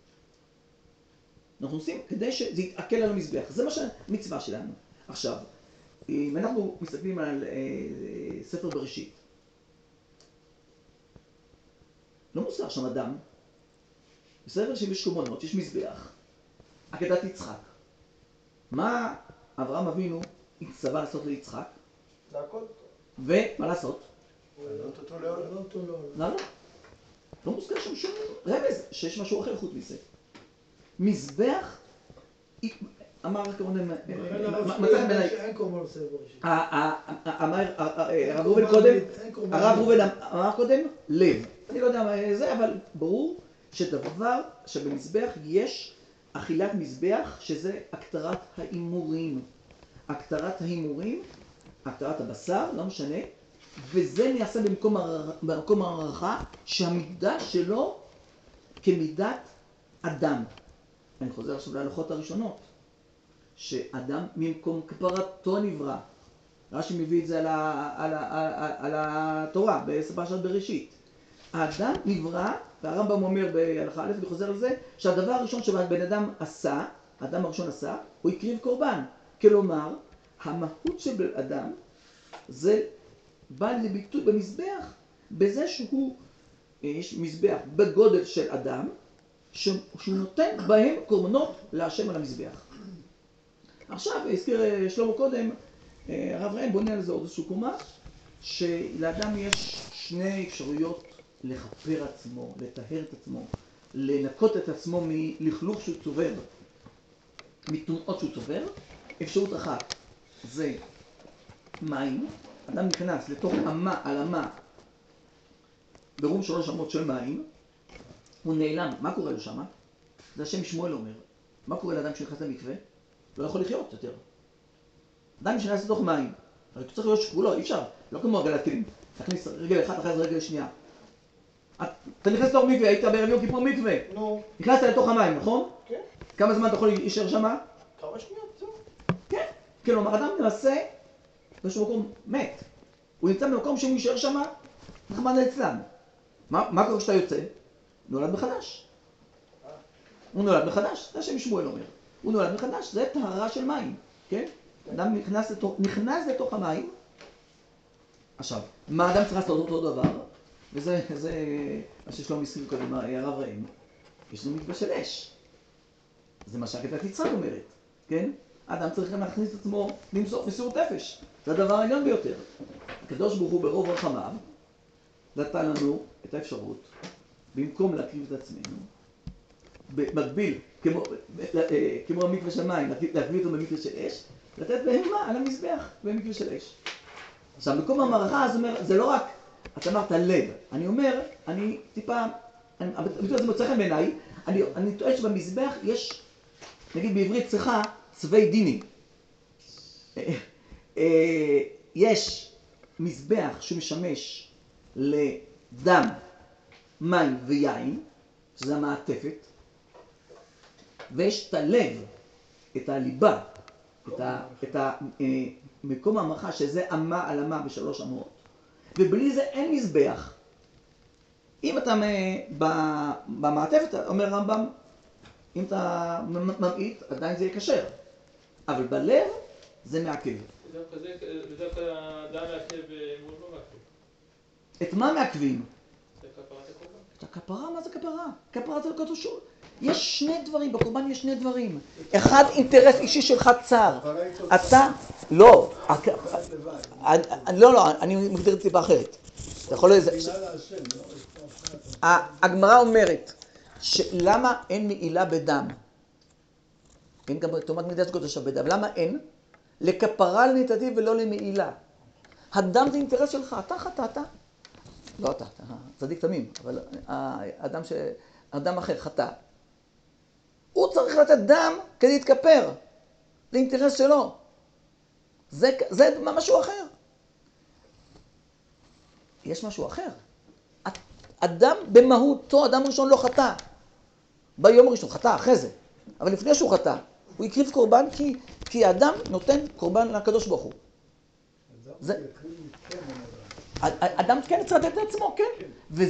אנחנו עושים כדי שזה יתעכל על המזבח. זה מה שהמצווה שלנו. עכשיו, אם אנחנו מסתכלים על ספר בראשית, לא מוזכר שם אדם. בספר בראשית יש קורבנות, יש מזבח. עקדת יצחק. מה אברהם אבינו הצטווה לעשות ליצחק? להכל. ומה לעשות? לעלות אותו לעולם. למה? לא מוזכר שם שום רמז שיש משהו אחר חוץ מזה. מזבח, אמר קודם, אין קורבן בספר בראשית. הרב ראובן קודם, הרב ראובן אמר קודם, לב. אני לא יודע מה זה, אבל ברור שדבר שבמזבח יש אכילת מזבח, שזה הקטרת ההימורים. הקטרת ההימורים, הקטרת הבשר, לא משנה, וזה נעשה במקום הערכה שהמידה שלו כמידת אדם. אני חוזר עכשיו להלכות הראשונות, שאדם ממקום כפרתו נברא. רש"י מביא את זה על התורה, בפרשת בראשית. האדם נברא, והרמב"ם אומר בהלכה א', וחוזר על זה, שהדבר הראשון שבן אדם עשה, האדם הראשון עשה, הוא הקריב קורבן. כלומר, המהות של בן אדם זה בא לביטוי במזבח, בזה שהוא, יש מזבח בגודל של אדם, שהוא נותן בהם קורבנות להשם על המזבח. עכשיו, הזכיר שלמה קודם, הרב ראם בונה על זה עוד איזשהו קומה, שלאדם יש שני אפשרויות לכפר עצמו, לטהר את עצמו, לנקות את עצמו מלכלוך שהוא צובר, מטומאות שהוא צובר. אפשרות אחת זה מים, אדם נכנס לתוך אמה על אמה, ברום 3 אמות של מים, הוא נעלם, מה קורה לו שמה? זה השם שמואל אומר, מה קורה לאדם שנכנס למקווה? לא יכול לחיות יותר. אדם שנכנס לתוך מים, הרי צריך להיות שקולו, אי אפשר, לא כמו עגלת כלים, תכניס רגל אחת אחרי רגל שנייה. אתה נכנס לתוך מקווה, היית בערב יום כיפור מקווה. נו. נכנסת לתוך המים, נכון? כן. כמה זמן אתה יכול להישאר שמה? כמה שניות, זהו. כן. כלומר, אדם נעשה באיזשהו מקום מת. הוא נמצא במקום שהוא יישאר שמה, רחמנא ליצלן. מה קורה כשאתה יוצא? נולד מחדש. הוא נולד מחדש, זה השם שמואל אומר. הוא נולד מחדש, זה טהרה של מים, כן? אדם נכנס לתוך המים. עכשיו, מה אדם צריך לעשות אותו דבר? וזה מה ששלום הזכיר קודם, הרב ראם. יש לנו מקווה של אש. זה מה שהכתת יצחק אומרת, כן? האדם צריך גם להכניס את עצמו מסירות נפש. זה הדבר העליון ביותר. הקדוש ברוך הוא ברוב רחמיו נתן לנו את האפשרות, במקום להקריב את עצמנו, במקביל, כמו המקווה של מים, להקריב אותו במקווה של אש, לתת בהמה על המזבח במקווה של אש. עכשיו, מקום המערכה, אז אומר, זה לא רק, אתה אמרת לב, אני אומר, אני טיפה, הביטוי הזה מוצא חן בעיניי, אני טוען שבמזבח יש, נגיד בעברית צריכה, צווי דינים. יש מזבח שמשמש לדם, מים ויין, שזה המעטפת, ויש את הלב, את הליבה, את מקום המערכה, שזה אמה על אמה ב3 אמות, ובלי זה אין מזבח. אם אתה במעטפת, אומר רמב"ם, אם אתה ממעיט, עדיין זה יהיה כשר. אבל בלב זה מעכב. ודווקא האדם מעכב מול לא מעכב. את מה מעכבים? זה כפרת הקורבן. את הכפרה? מה זה כפרה? כפרה זה לא כתוב שוב. יש שני דברים, בקורבן יש שני דברים. אחד, אינטרס אישי שלך צר. אתה, לא. לא, אני מגדיר את סיבה אחרת. אתה יכול לזה. הגמרא אומרת, למה אין מעילה בדם? אין גם תומת מידת קודש בדם. למה אין? לכפרה לנתתי ולא למעילה. הדם זה אינטרס שלך, אתה חטאת. לא אתה, צדיק תמים, אבל אדם אחר חטא. הוא צריך לתת דם כדי להתכפר. זה אינטרס שלו. זה משהו אחר. יש משהו אחר. אדם במהותו, אדם ראשון לא חטא. ביום הראשון, חטא אחרי זה. אבל לפני שהוא חטא, הוא הקריב קורבן כי האדם נותן קורבן לקדוש ברוך הוא. אדם כן צריך לתת את עצמו, כן.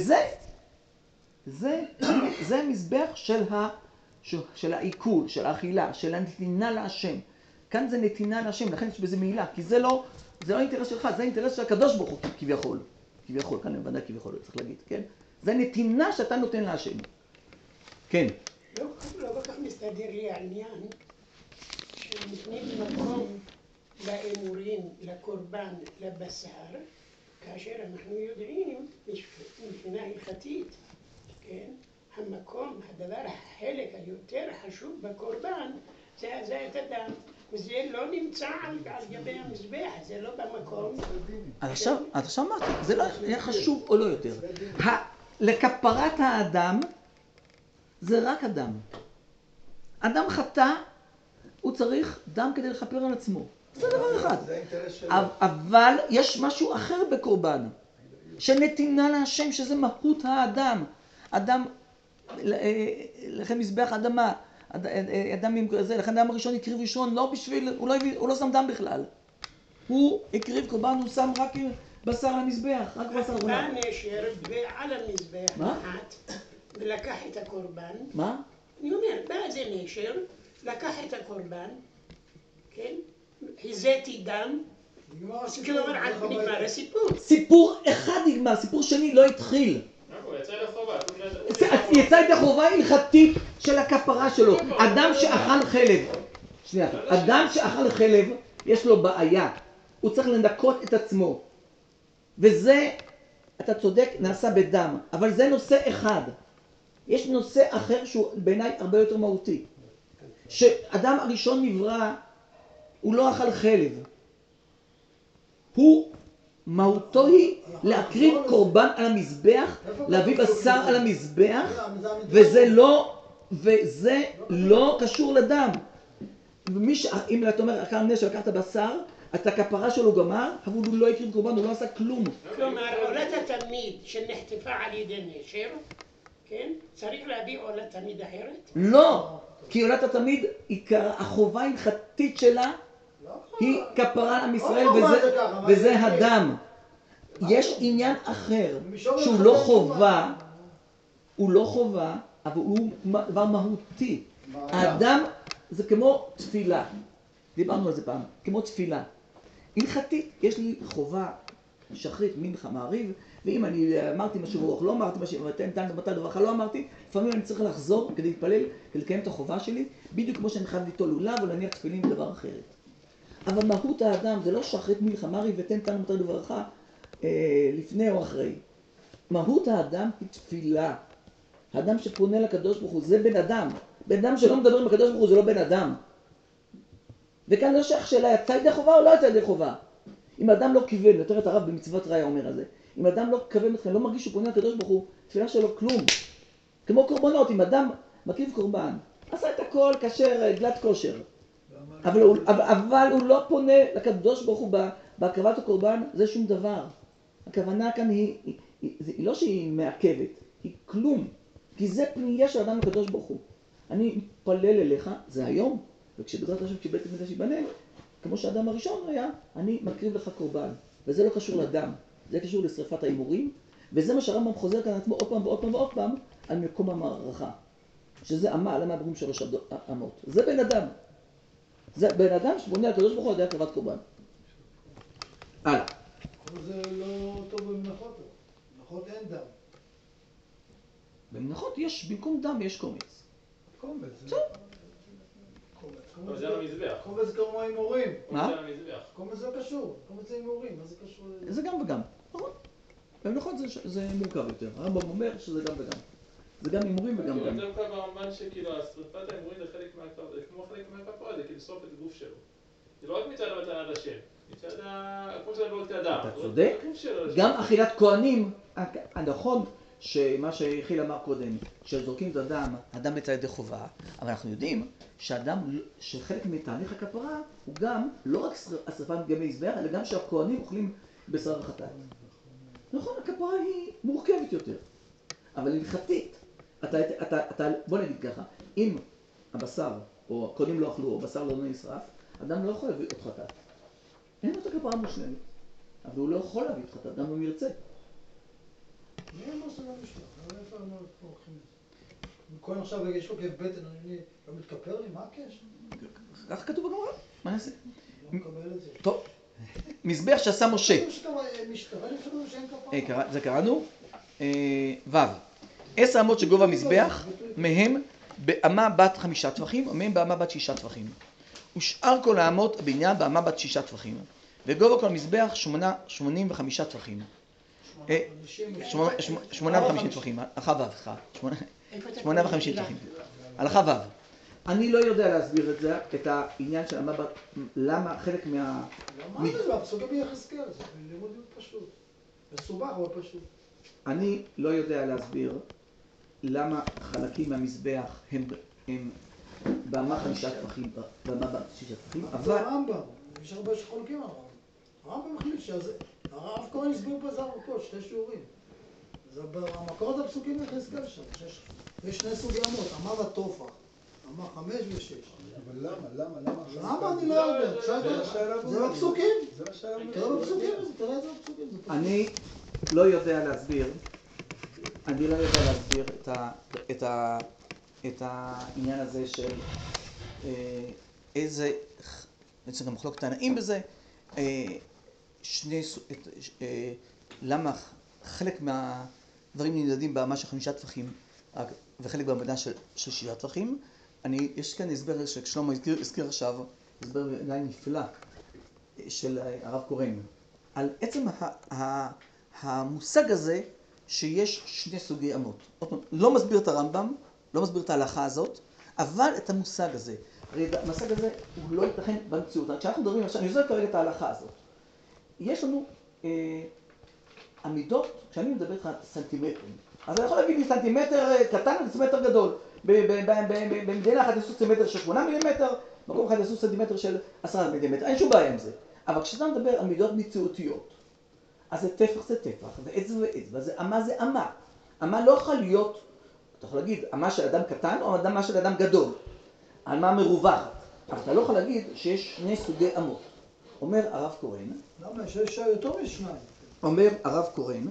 וזה מזבח של העיכול, של האכילה, של הנתינה להשם. כאן זה נתינה להשם, לכן יש בזה מעילה, כי זה לא אינטרס שלך, זה אינטרס של הקדוש ברוך הוא, כביכול. כביכול, כאן בוודאי כביכול, צריך להגיד, כן? זה נתינה שאתה נותן להשם. כן. לא כל כך מסתדר לי העניין שנותנים מקום לאמורים, לקורבן, לבשר, כאשר אנחנו יודעים, מבחינה הלכתית, כן? המקום, החלק היותר חשוב בקורבן, זה את הדם. וזה לא נמצא על גבי המזבח, זה לא במקום. עכשיו אמרתי, זה לא היה חשוב או לא יותר. לכפרת האדם, זה רק אדם. אדם חטא, הוא צריך דם כדי לכפר על עצמו. זה דבר אחד. אבל יש משהו אחר בקורבן, שנתינה להשם, שזה מהות האדם. אדם, לכן מזבח אדמה, אדם עם זה, לכן האדם הראשון הקריב ראשון, לא בשביל, הוא לא שם דם בכלל. הוא הקריב קורבן, הוא שם רק בשר על המזבח, רק בשר עולה. בא נשר ועל המזבח נחת, ולקח את הקורבן. מה? אני אומר, בא איזה נשר, לקח את הקורבן, כן? הזיתי דם, כלומר, נגמר הסיפור. סיפור אחד נגמר, סיפור שני לא התחיל. הוא יצא לחובה. יצא את החובה ההלכתית של הכפרה שלו. אדם שאכל חלב, שנייה, אדם שאכל חלב, יש לו בעיה. הוא צריך לנקות את עצמו. וזה, אתה צודק, נעשה בדם. אבל זה נושא אחד. יש נושא אחר שהוא בעיניי הרבה יותר מהותי. שאדם הראשון נברא, הוא לא אכל חלב. מהותו היא להקריב קורבן על המזבח, להביא בשר על המזבח, וזה לא קשור לדם. אם אתה אומר, לקחת בשר, אתה כפרה שלו גמר, אבל הוא לא הקריב קורבן, הוא לא עשה כלום. כלומר, עולת התמיד שנחטפה על ידי נשר, כן? צריך להביא עולת תמיד אחרת? לא, כי עולת התמיד, החובה ההלכתית שלה, היא כפרה על עם ישראל, וזה הדם. יש עניין אחר, שהוא לא חובה, אבל הוא דבר מהותי. האדם זה כמו תפילה, דיברנו על זה פעם, כמו תפילה. הלכתית, יש לי חובה שחרית, מנחה, מעריב, ואם אני אמרתי משהו רוח, לא אמרתי משהו, ותן מתי דברך, לא אמרתי, לפעמים אני צריך לחזור כדי להתפלל, כדי לקיים את החובה שלי, בדיוק כמו שאני חייב ליטול לולב או להניח תפילין בדבר אחרת. אבל מהות האדם זה לא שחרית מלחמה ותן תנו מתי דברך לפני או אחרי. מהות האדם היא תפילה. האדם שפונה לקדוש ברוך הוא זה בן אדם. בן אדם שלא מדבר עם הקדוש ברוך הוא זה לא בן אדם. וכאן לא שייך שאלה יצא ידי חובה או לא יצא ידי חובה. אם האדם לא כיוון, יותר את הרב במצוות ראיה אומר על זה, אם האדם לא כיוון אתכם, לא מרגיש שהוא פונה לקדוש ברוך הוא, תפילה שלו כלום. כמו קורבנות, אם אדם מקריב קורבן, עשה את הכל כשר, גלת כושר. אבל הוא לא פונה לקדוש ברוך הוא בהקרבת הקורבן, זה שום דבר. הכוונה כאן היא לא שהיא מעכבת, היא כלום. כי זה פנייה של אדם לקדוש ברוך הוא. אני מתפלל אליך, זה היום, וכשבעזרת השם כשבית המקדש ייבנה, כמו שהאדם הראשון היה, אני מקריב לך קורבן. וזה לא קשור לדם, זה קשור לשריפת ההימורים, וזה מה שהרמב"ם חוזר כאן עצמו עוד פעם ועוד פעם ועוד פעם, על מקום המערכה. שזה למה ברום 3 אמות. זה בן אדם. זה בן אדם שבונה לקדוש ברוך הוא על ידי הקרבת קורבן. הלאה. אבל זה לא טוב במנחות. במנחות אין דם. במנחות יש, במקום דם יש קומץ. קומץ. זה על המזבח. קומץ זה כמו הימורים. מה? זה על המזבח. קומץ זה קשור. קומץ זה הימורים. מה זה קשור? זה גם וגם. נכון. במנחות זה מורכב יותר. הרמב"ם אומר שזה גם וגם. זה גם הימורים וגם גם. יותר קל ברמב"ן שכאילו השריפת ההימורים זה כמו חלק מהכפרה, זה כאילו שרוף את הגוף שלו. זה לא רק מצד המתנה לשם, מצד כמו שזה לא את האדם. אתה צודק. גם אכילת כהנים, הנכון שמה שיחיל אמר קודם, שזורקים את הדם יצא ידי חובה, אבל אנחנו יודעים שחלק מתהליך הכפרה הוא גם לא רק השרפה גם מזבח, אלא גם שהכהנים אוכלים בשר החטאת. נכון, הכפרה היא מורכבת יותר, אבל הלכתית. בוא נגיד ככה, אם הבשר או הכהנים לא אכלו או בשר לא נשרף, אדם לא יכול להביא את חטאת. אין לו את הכפרה מושלמת, אבל הוא לא יכול להביא את חטאת, אדם לא ירצה. מי אמר שזה לא נשלח? איפה אמר פה הולכים את זה? כהן עכשיו יש לו כאב בטן, אני לא מתכפר לי, מה הקשר? ככה כתוב בגמרא, מה נעשה? לא מקבל את זה. טוב, מזבח שעשה משה. משתרן אפילו שאין כפרה. זה קראנו. ו' 10 אמות שגובה מזבח, מהם באמה בת 5 טפחים, ומהם באמה בת 6 טפחים. ושאר כל האמות הבניין באמה בת 6 טפחים. וגובה כל המזבח 85 טפחים. 850 טפחים. הלכה ו', 850 טפחים. הלכה ו'. אני לא יודע להסביר את זה, את העניין של אמה בת, למה חלק מה... מה זה? הפסוק ביחזקאל, זה לימוד פשוט. מסובך אבל פשוט. אני לא יודע להסביר למה חלקים מהמזבח הם באמה 5 טפחים, באמה בת 6 טפחים, אבל... זה הרמב"ם, יש הרבה שחולקים על הרמב"ם. הרמב"ם מחליט שזה... הרב כהן הסביר בזה ארוכות, 2 שיעורים. המקור זה הפסוקים ביחזקאל שם. יש 2 סוגי אמות, אמה ותופח. אמה 5 ו-6. אבל למה? למה אני לא יודע? זה בפסוקים. זה מה שהיה אומר. תראה בפסוקים, תראה את זה בפסוקים. אני לא יודע להסביר את העניין הזה של איזה, בעצם גם מחלוקת תנאים בזה, למה חלק מהדברים נמדדים באמה של 5 טפחים וחלק באמדה של 6 טפחים. יש כאן הסבר ששלמה הזכיר עכשיו, הסבר אולי נפלא של הרב קורן, על עצם המושג הזה שיש 2 סוגי אמות. לא מסביר את הרמב"ם, לא מסביר את ההלכה הזאת, אבל את המושג הזה. הרי המושג הזה הוא לא ייתכן במציאות. כשאנחנו מדברים עכשיו, אני עוזר כרגע את ההלכה הזאת. יש לנו עמידות, כשאני מדבר איתך סנטימטרים, אז אני יכול להגיד לי סנטימטר קטן וסנטימטר גדול. במדינה אחת יעשו סנטימטר של 8 מילימטר, במקום אחד יעשו סנטימטר של 10 מילימטר, אין שום בעיה עם זה. אבל כשאתה מדבר על מידות מציאותיות, אז זה טפח זה טפח, ואצבע ואצבע, אמה זה אמה. אמה לא יכול להיות, אתה יכול להגיד, אמה של אדם קטן או אמה של אדם גדול. אמה מרווחת. אבל אתה לא יכול להגיד שיש 2 סוגי אמות. אומר הרב קורן, למה? יש יותר מ2. אומר הרב קורן,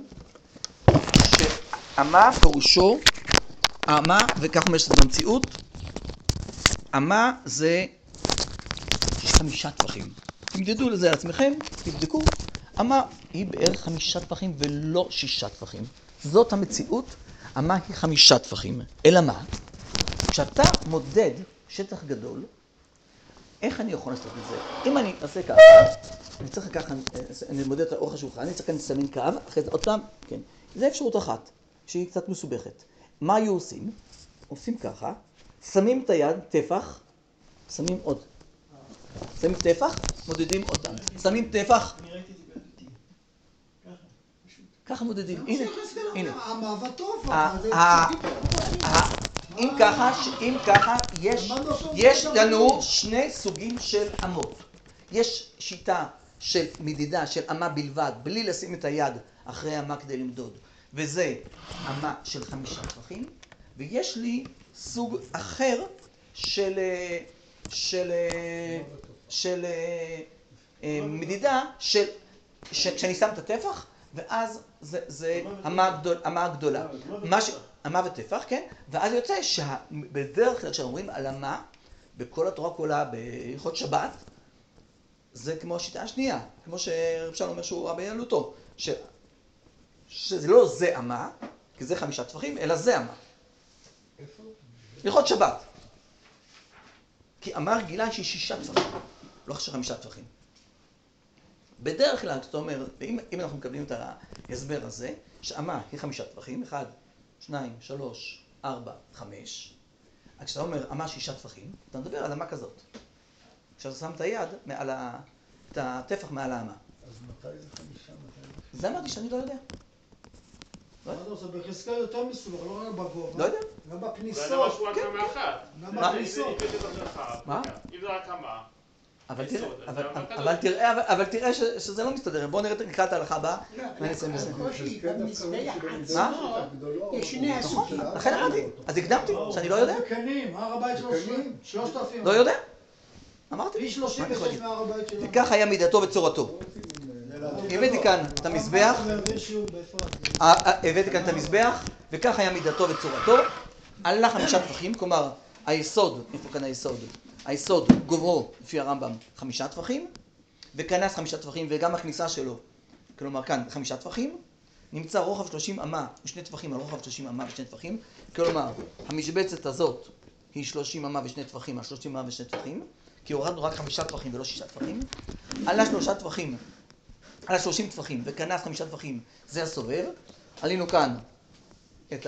שאמה פירושו, אמה, וכך אומר שזה במציאות, אמה זה 5 טפחים. תמדדו לזה על עצמכם, תבדקו. אמה היא בערך 5 טפחים ולא 6 טפחים. זאת המציאות, אמה היא 5 טפחים. אלא מה? כשאתה מודד שטח גדול, איך אני יכול לעשות את זה? אם אני אעשה ככה, אני צריך ככה, אני מודד את האורך השולחן, אני צריך כאן לסמן קו, אחרי זה עוד פעם, כן. זה אפשרות אחת, שהיא קצת מסובכת. מה היו עושים? עושים ככה, שמים את היד, טפח, שמים עוד. שמים טפח, מודדים עוד פעם. שמים טפח. אני ראיתי את זה בעדותי. ככה, פשוט. ככה מודדים, הנה, הנה. המאבא טוב, אם ככה, יש לנו 2 סוגים של אמות. יש שיטה של מדידה של אמה בלבד, בלי לשים את היד אחרי אמה כדי למדוד. וזה אמה של 5 טפחים, ויש לי סוג אחר של מדידה כשאני שם את הטפח, ואז זה אמה גדולה. אמה וטפח, כן? ואז יוצא שבדרך כלל כשאומרים על אמה, בכל התורה כולה, בהלכות שבת, זה כמו השיטה השנייה, כמו שרב שלום אומר שהוא רבי ילדותו, שזה לא זה אמה, כי זה 5 טפחים, אלא זה אמה. איפה? הלכות שבת. כי אמה רגילה היא 6 טפחים, לא 5 טפחים. בדרך כלל, זאת אומרת, אם אנחנו מקבלים את ההסבר הזה, שאמה היא 5 טפחים, 1, 2, 3, 4, 5, אז כשאתה אומר אמה 6 טפחים, אתה מדבר על אמה כזאת. כשאתה שם את היד, את הטפח מעל האמה. אז מתי זה 5? זה אמרתי שאני לא יודע. מה אתה עושה? בחזקה יותר מסובך, לא רק בגובה. לא יודע. גם זה בכניסות. משהו רק אמה אחת. גם מה? בכניסות. מה? אם זה רק אמה, אבל תראה שזה לא מסתדר. בואו נקרא את ההלכה הבאה. ואני אסיים בזה. הקושי במזבח מה? עצמו, יש 2 הסוגים. לכן אמרתי, אז הקדמתי, שאני לא יודע. קנים, הר הבית 3,000. לא יודע. אמרתי. פי 36 מהר הבית שלנו. וכך היה מידתו וצורתו. הבאתי כאן את המזבח, וכך היה מידתו וצורתו. עלה 5 טפחים, כלומר, היסוד, איפה כאן היסוד? היסוד גוברו, לפי הרמב"ם, 5 טפחים, וכנס 5 טפחים, וגם הכניסה שלו, כלומר כאן 5 טפחים, נמצא רוחב 30 אמה ו2 טפחים על רוחב 30 אמה ו2 טפחים, כלומר, המשבצת הזאת היא 30 אמה ו2 טפחים על 30 אמה ו2 טפחים, כי הורדנו רק 5 טפחים ולא 6 טפחים, עלה 3 טפחים, עלה 30 טפחים, וכנס 5 טפחים, זה הסובב, עלינו כאן את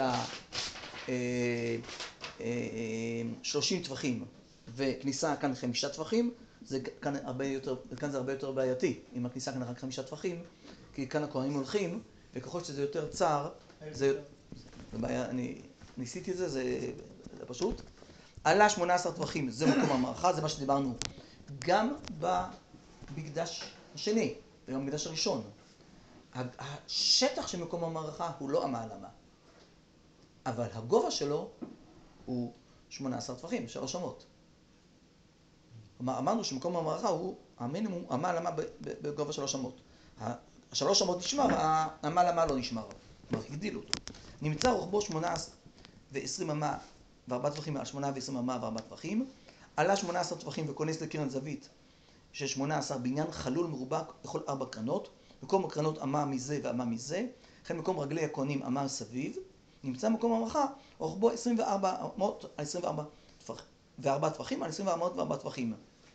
30 טפחים, וכניסה כאן 5 טפחים, כאן זה הרבה יותר בעייתי, אם הכניסה כאן רק 5 טפחים, כי כאן הכהנים הולכים, וככל שזה יותר צר, זה בעיה, אני ניסיתי את זה, זה פשוט. עלה 18 טפחים, זה מקום המערכה, זה מה שדיברנו גם במקדש השני, וגם במקדש הראשון. השטח של מקום המערכה הוא לא אמה על אמה, אבל הגובה שלו הוא 18 טפחים, 3 אמות. כלומר, אמרנו שמקום המערכה הוא המינימום, אמה למה בגובה 3 אמות. 3 אמות נשמר, האמה למה לא נשמר. כלומר, הגדילו אותו. נמצא רוחבו 18 ו-20 אמה ו4 טפחים על 8 ו-20 אמה ו4 טפחים. עלה 18 טפחים וכונס לקרן זווית של 18 בניין חלול מרובע בכל 4 קרנות. מקום הקרנות אמה מזה ואמה מזה. לכן מקום רגלי הכהנים אמה סביב. נמצא מקום המערכה, רוחבו 24 אמות על 24 טפחים. ו4 טפחים על 24 אמות ו4 טפחים.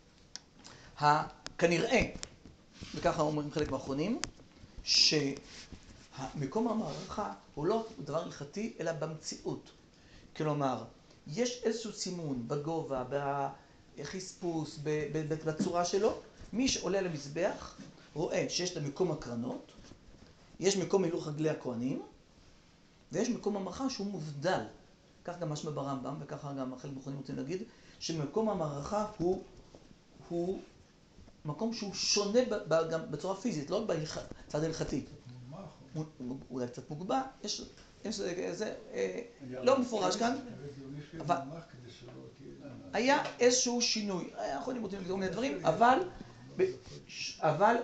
כנראה, וככה אומרים חלק מהאחרונים, שמקום המערכה הוא לא דבר הלכתי, אלא במציאות. כלומר, יש איזשהו סימון בגובה, בחספוס, בצורה שלו. מי שעולה למזבח רואה שיש את מקום הקרנות, יש מקום הילוך רגלי הכהנים, ויש מקום המערכה שהוא מובדל. כך גם משמע ברמב"ם, וככה גם חלק מהאחרונים רוצים להגיד, שמקום המערכה הוא מקום שהוא שונה גם בצורה פיזית, לא רק בצד ההלכתי. הוא אולי קצת מוגבע, יש זה לא מפורש כאן, אבל היה איזשהו שינוי. אנחנו רוצים לגרום מיני דברים, אבל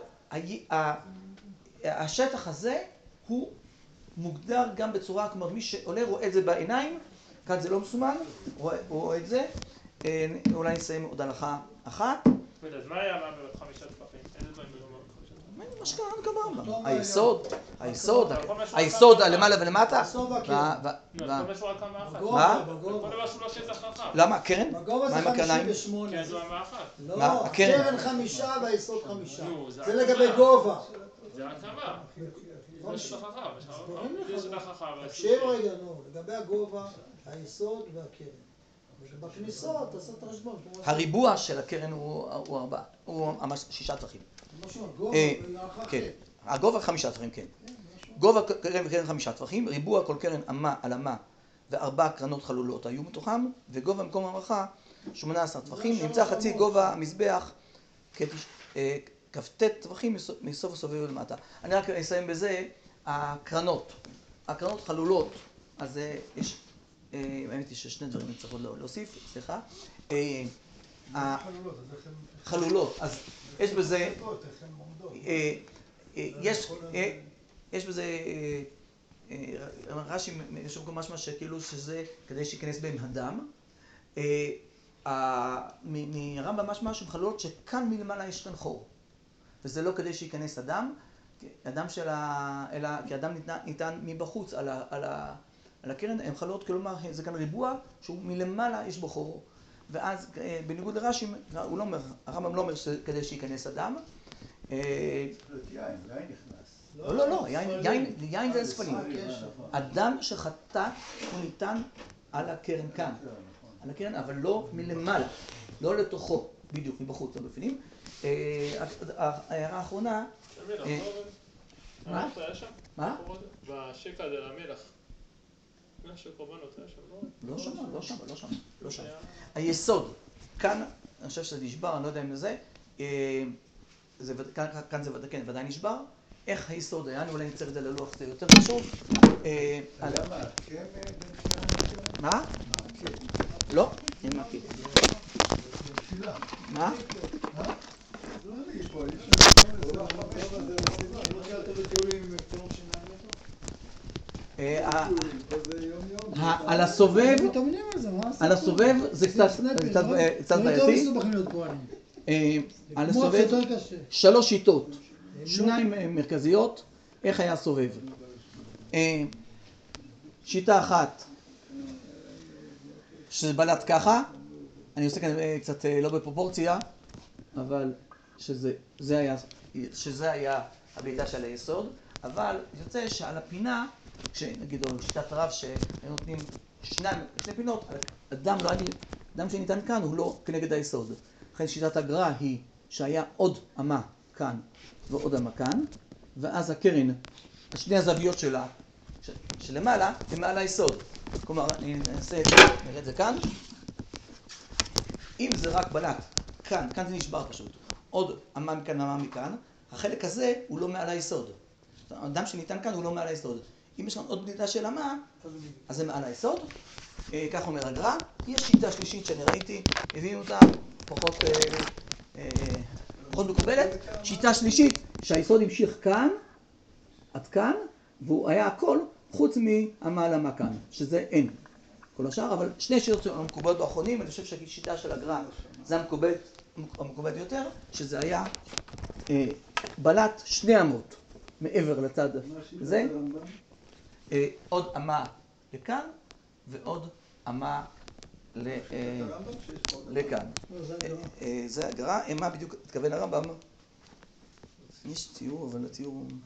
השטח הזה הוא מוגדר גם בצורה, כלומר מי שעולה רואה את זה בעיניים, כאן זה לא מסומן, רואה את זה. אולי נסיים עוד הלכה אחת. אז מה היה מה ב5 טפחים? איזה דברים בגובה ב5 טפחים? מה שקרה כברמב"ם. היסוד למעלה ולמטה. כל משהו רק כמה אחת. מה? כל דבר שהוא לא שטח רחב. למה? הקרן? בגובה מה עם זה הקרניים? 58. כן, זו אמה אחת. לא, הקרן? הקרן 5 והיסוד 5. נו, זה לגבי גובה. זה רק כמה. זה שטח רחב. זה שטח רחב. תקשיב רגע, נו, לגבי הגובה, היסוד והקרן. בכניסות, תעשה את החשבון. הריבוע של הקרן הוא 4, הוא ממש 6 טפחים. משהו, הגובה, כן, הגובה 5 טפחים, כן. גובה קרן וקרן 5 טפחים, ריבוע כל קרן אמה על אמה ו4 קרנות חלולות היו מתוכם, וגובה מקום המערכה 18 טפחים, נמצא חצי גובה המזבח כ"ט טפחים מסוף הסובב למטה. אני רק אסיים בזה, הקרנות חלולות, אז יש, האמת היא ששני דברים אני צריך עוד להוסיף, סליחה. חלולות, אז יש בזה, יש בזה, רש"י, יש שם משמע שכאילו שזה כדי שיכנס בהם הדם. מהרמב"ם משמע שהם חלולות שכאן מלמעלה יש כאן חור. וזה לא כדי שיכנס אדם, אלא כי אדם ניתן מבחוץ על הקרן, הם חלולות, כלומר זה כאן ריבוע שהוא מלמעלה יש בו חור. ואז בניגוד לרש"י, הוא לא אומר, הרמב"ם לא אומר כדי שיכנס אדם. יין נכנס. לא, יין זה הספלים. אדם שחטא הוא ניתן על הקרן כאן. על הקרן, אבל לא מלמעלה, לא לתוכו, בדיוק, מבחוץ, לא בפנים. ההערה האחרונה... מה? מה? בשקע זה למלח. מלח של קורבנות, היה שם, לא שם. היסוד, כאן, אני חושב שזה נשבר, אני לא יודע אם זה, כאן זה ודאי נשבר. איך היסוד היה? אני אולי נצטרך את זה ללוח, זה יותר חשוב. למה? כן? מה? לא, אין מעקב. מה? על הסובב, זה קצת בעייתי. על הסובב 3 שיטות, 2 מרכזיות. איך היה הסובב? שיטה אחת שזה בלט ככה, אני עושה כאן קצת לא בפרופורציה, אבל שזה היה הבעיטה של היסוד, אבל יוצא שעל הפינה, כשנגיד או שיטת רב שנותנים 2 פינות, אדם שניתן כאן הוא לא כנגד היסוד. לכן שיטת הגר"א היא שהיה עוד אמה כאן ועוד אמה כאן, ואז הקרן, שני הזוויות שלה, שלמעלה, הם מעל היסוד. כלומר, אני ננסה, נראה את זה כאן. אם זה רק בלט, כאן זה נשבר פשוט. עוד אמה מכאן, אמה מכאן. החלק הזה הוא לא מעל היסוד. האדם שניתן כאן הוא לא מעל היסוד. אם יש לנו עוד בליטה של אמה, אז זה מעל היסוד. כך אומר הגר"א. יש שיטה שלישית שאני ראיתי, הביאו אותה פחות מקובלת. שיטה שלישית, שהיסוד המשיך כאן, עד כאן, והוא היה הכל חוץ מהמה כאן, שזה אין. כל השאר, אבל שני שיטות המקובלות האחרונים, אני חושב שהשיטה של הגר"א זה המקובלת יותר, שזה היה בלט 2 אמות מעבר לצד זה, עוד אמה לכאן ועוד אמה לכאן. זה הגר"א. מה בדיוק התכוון הרמב"ם? יש תיאור, אבל התיאור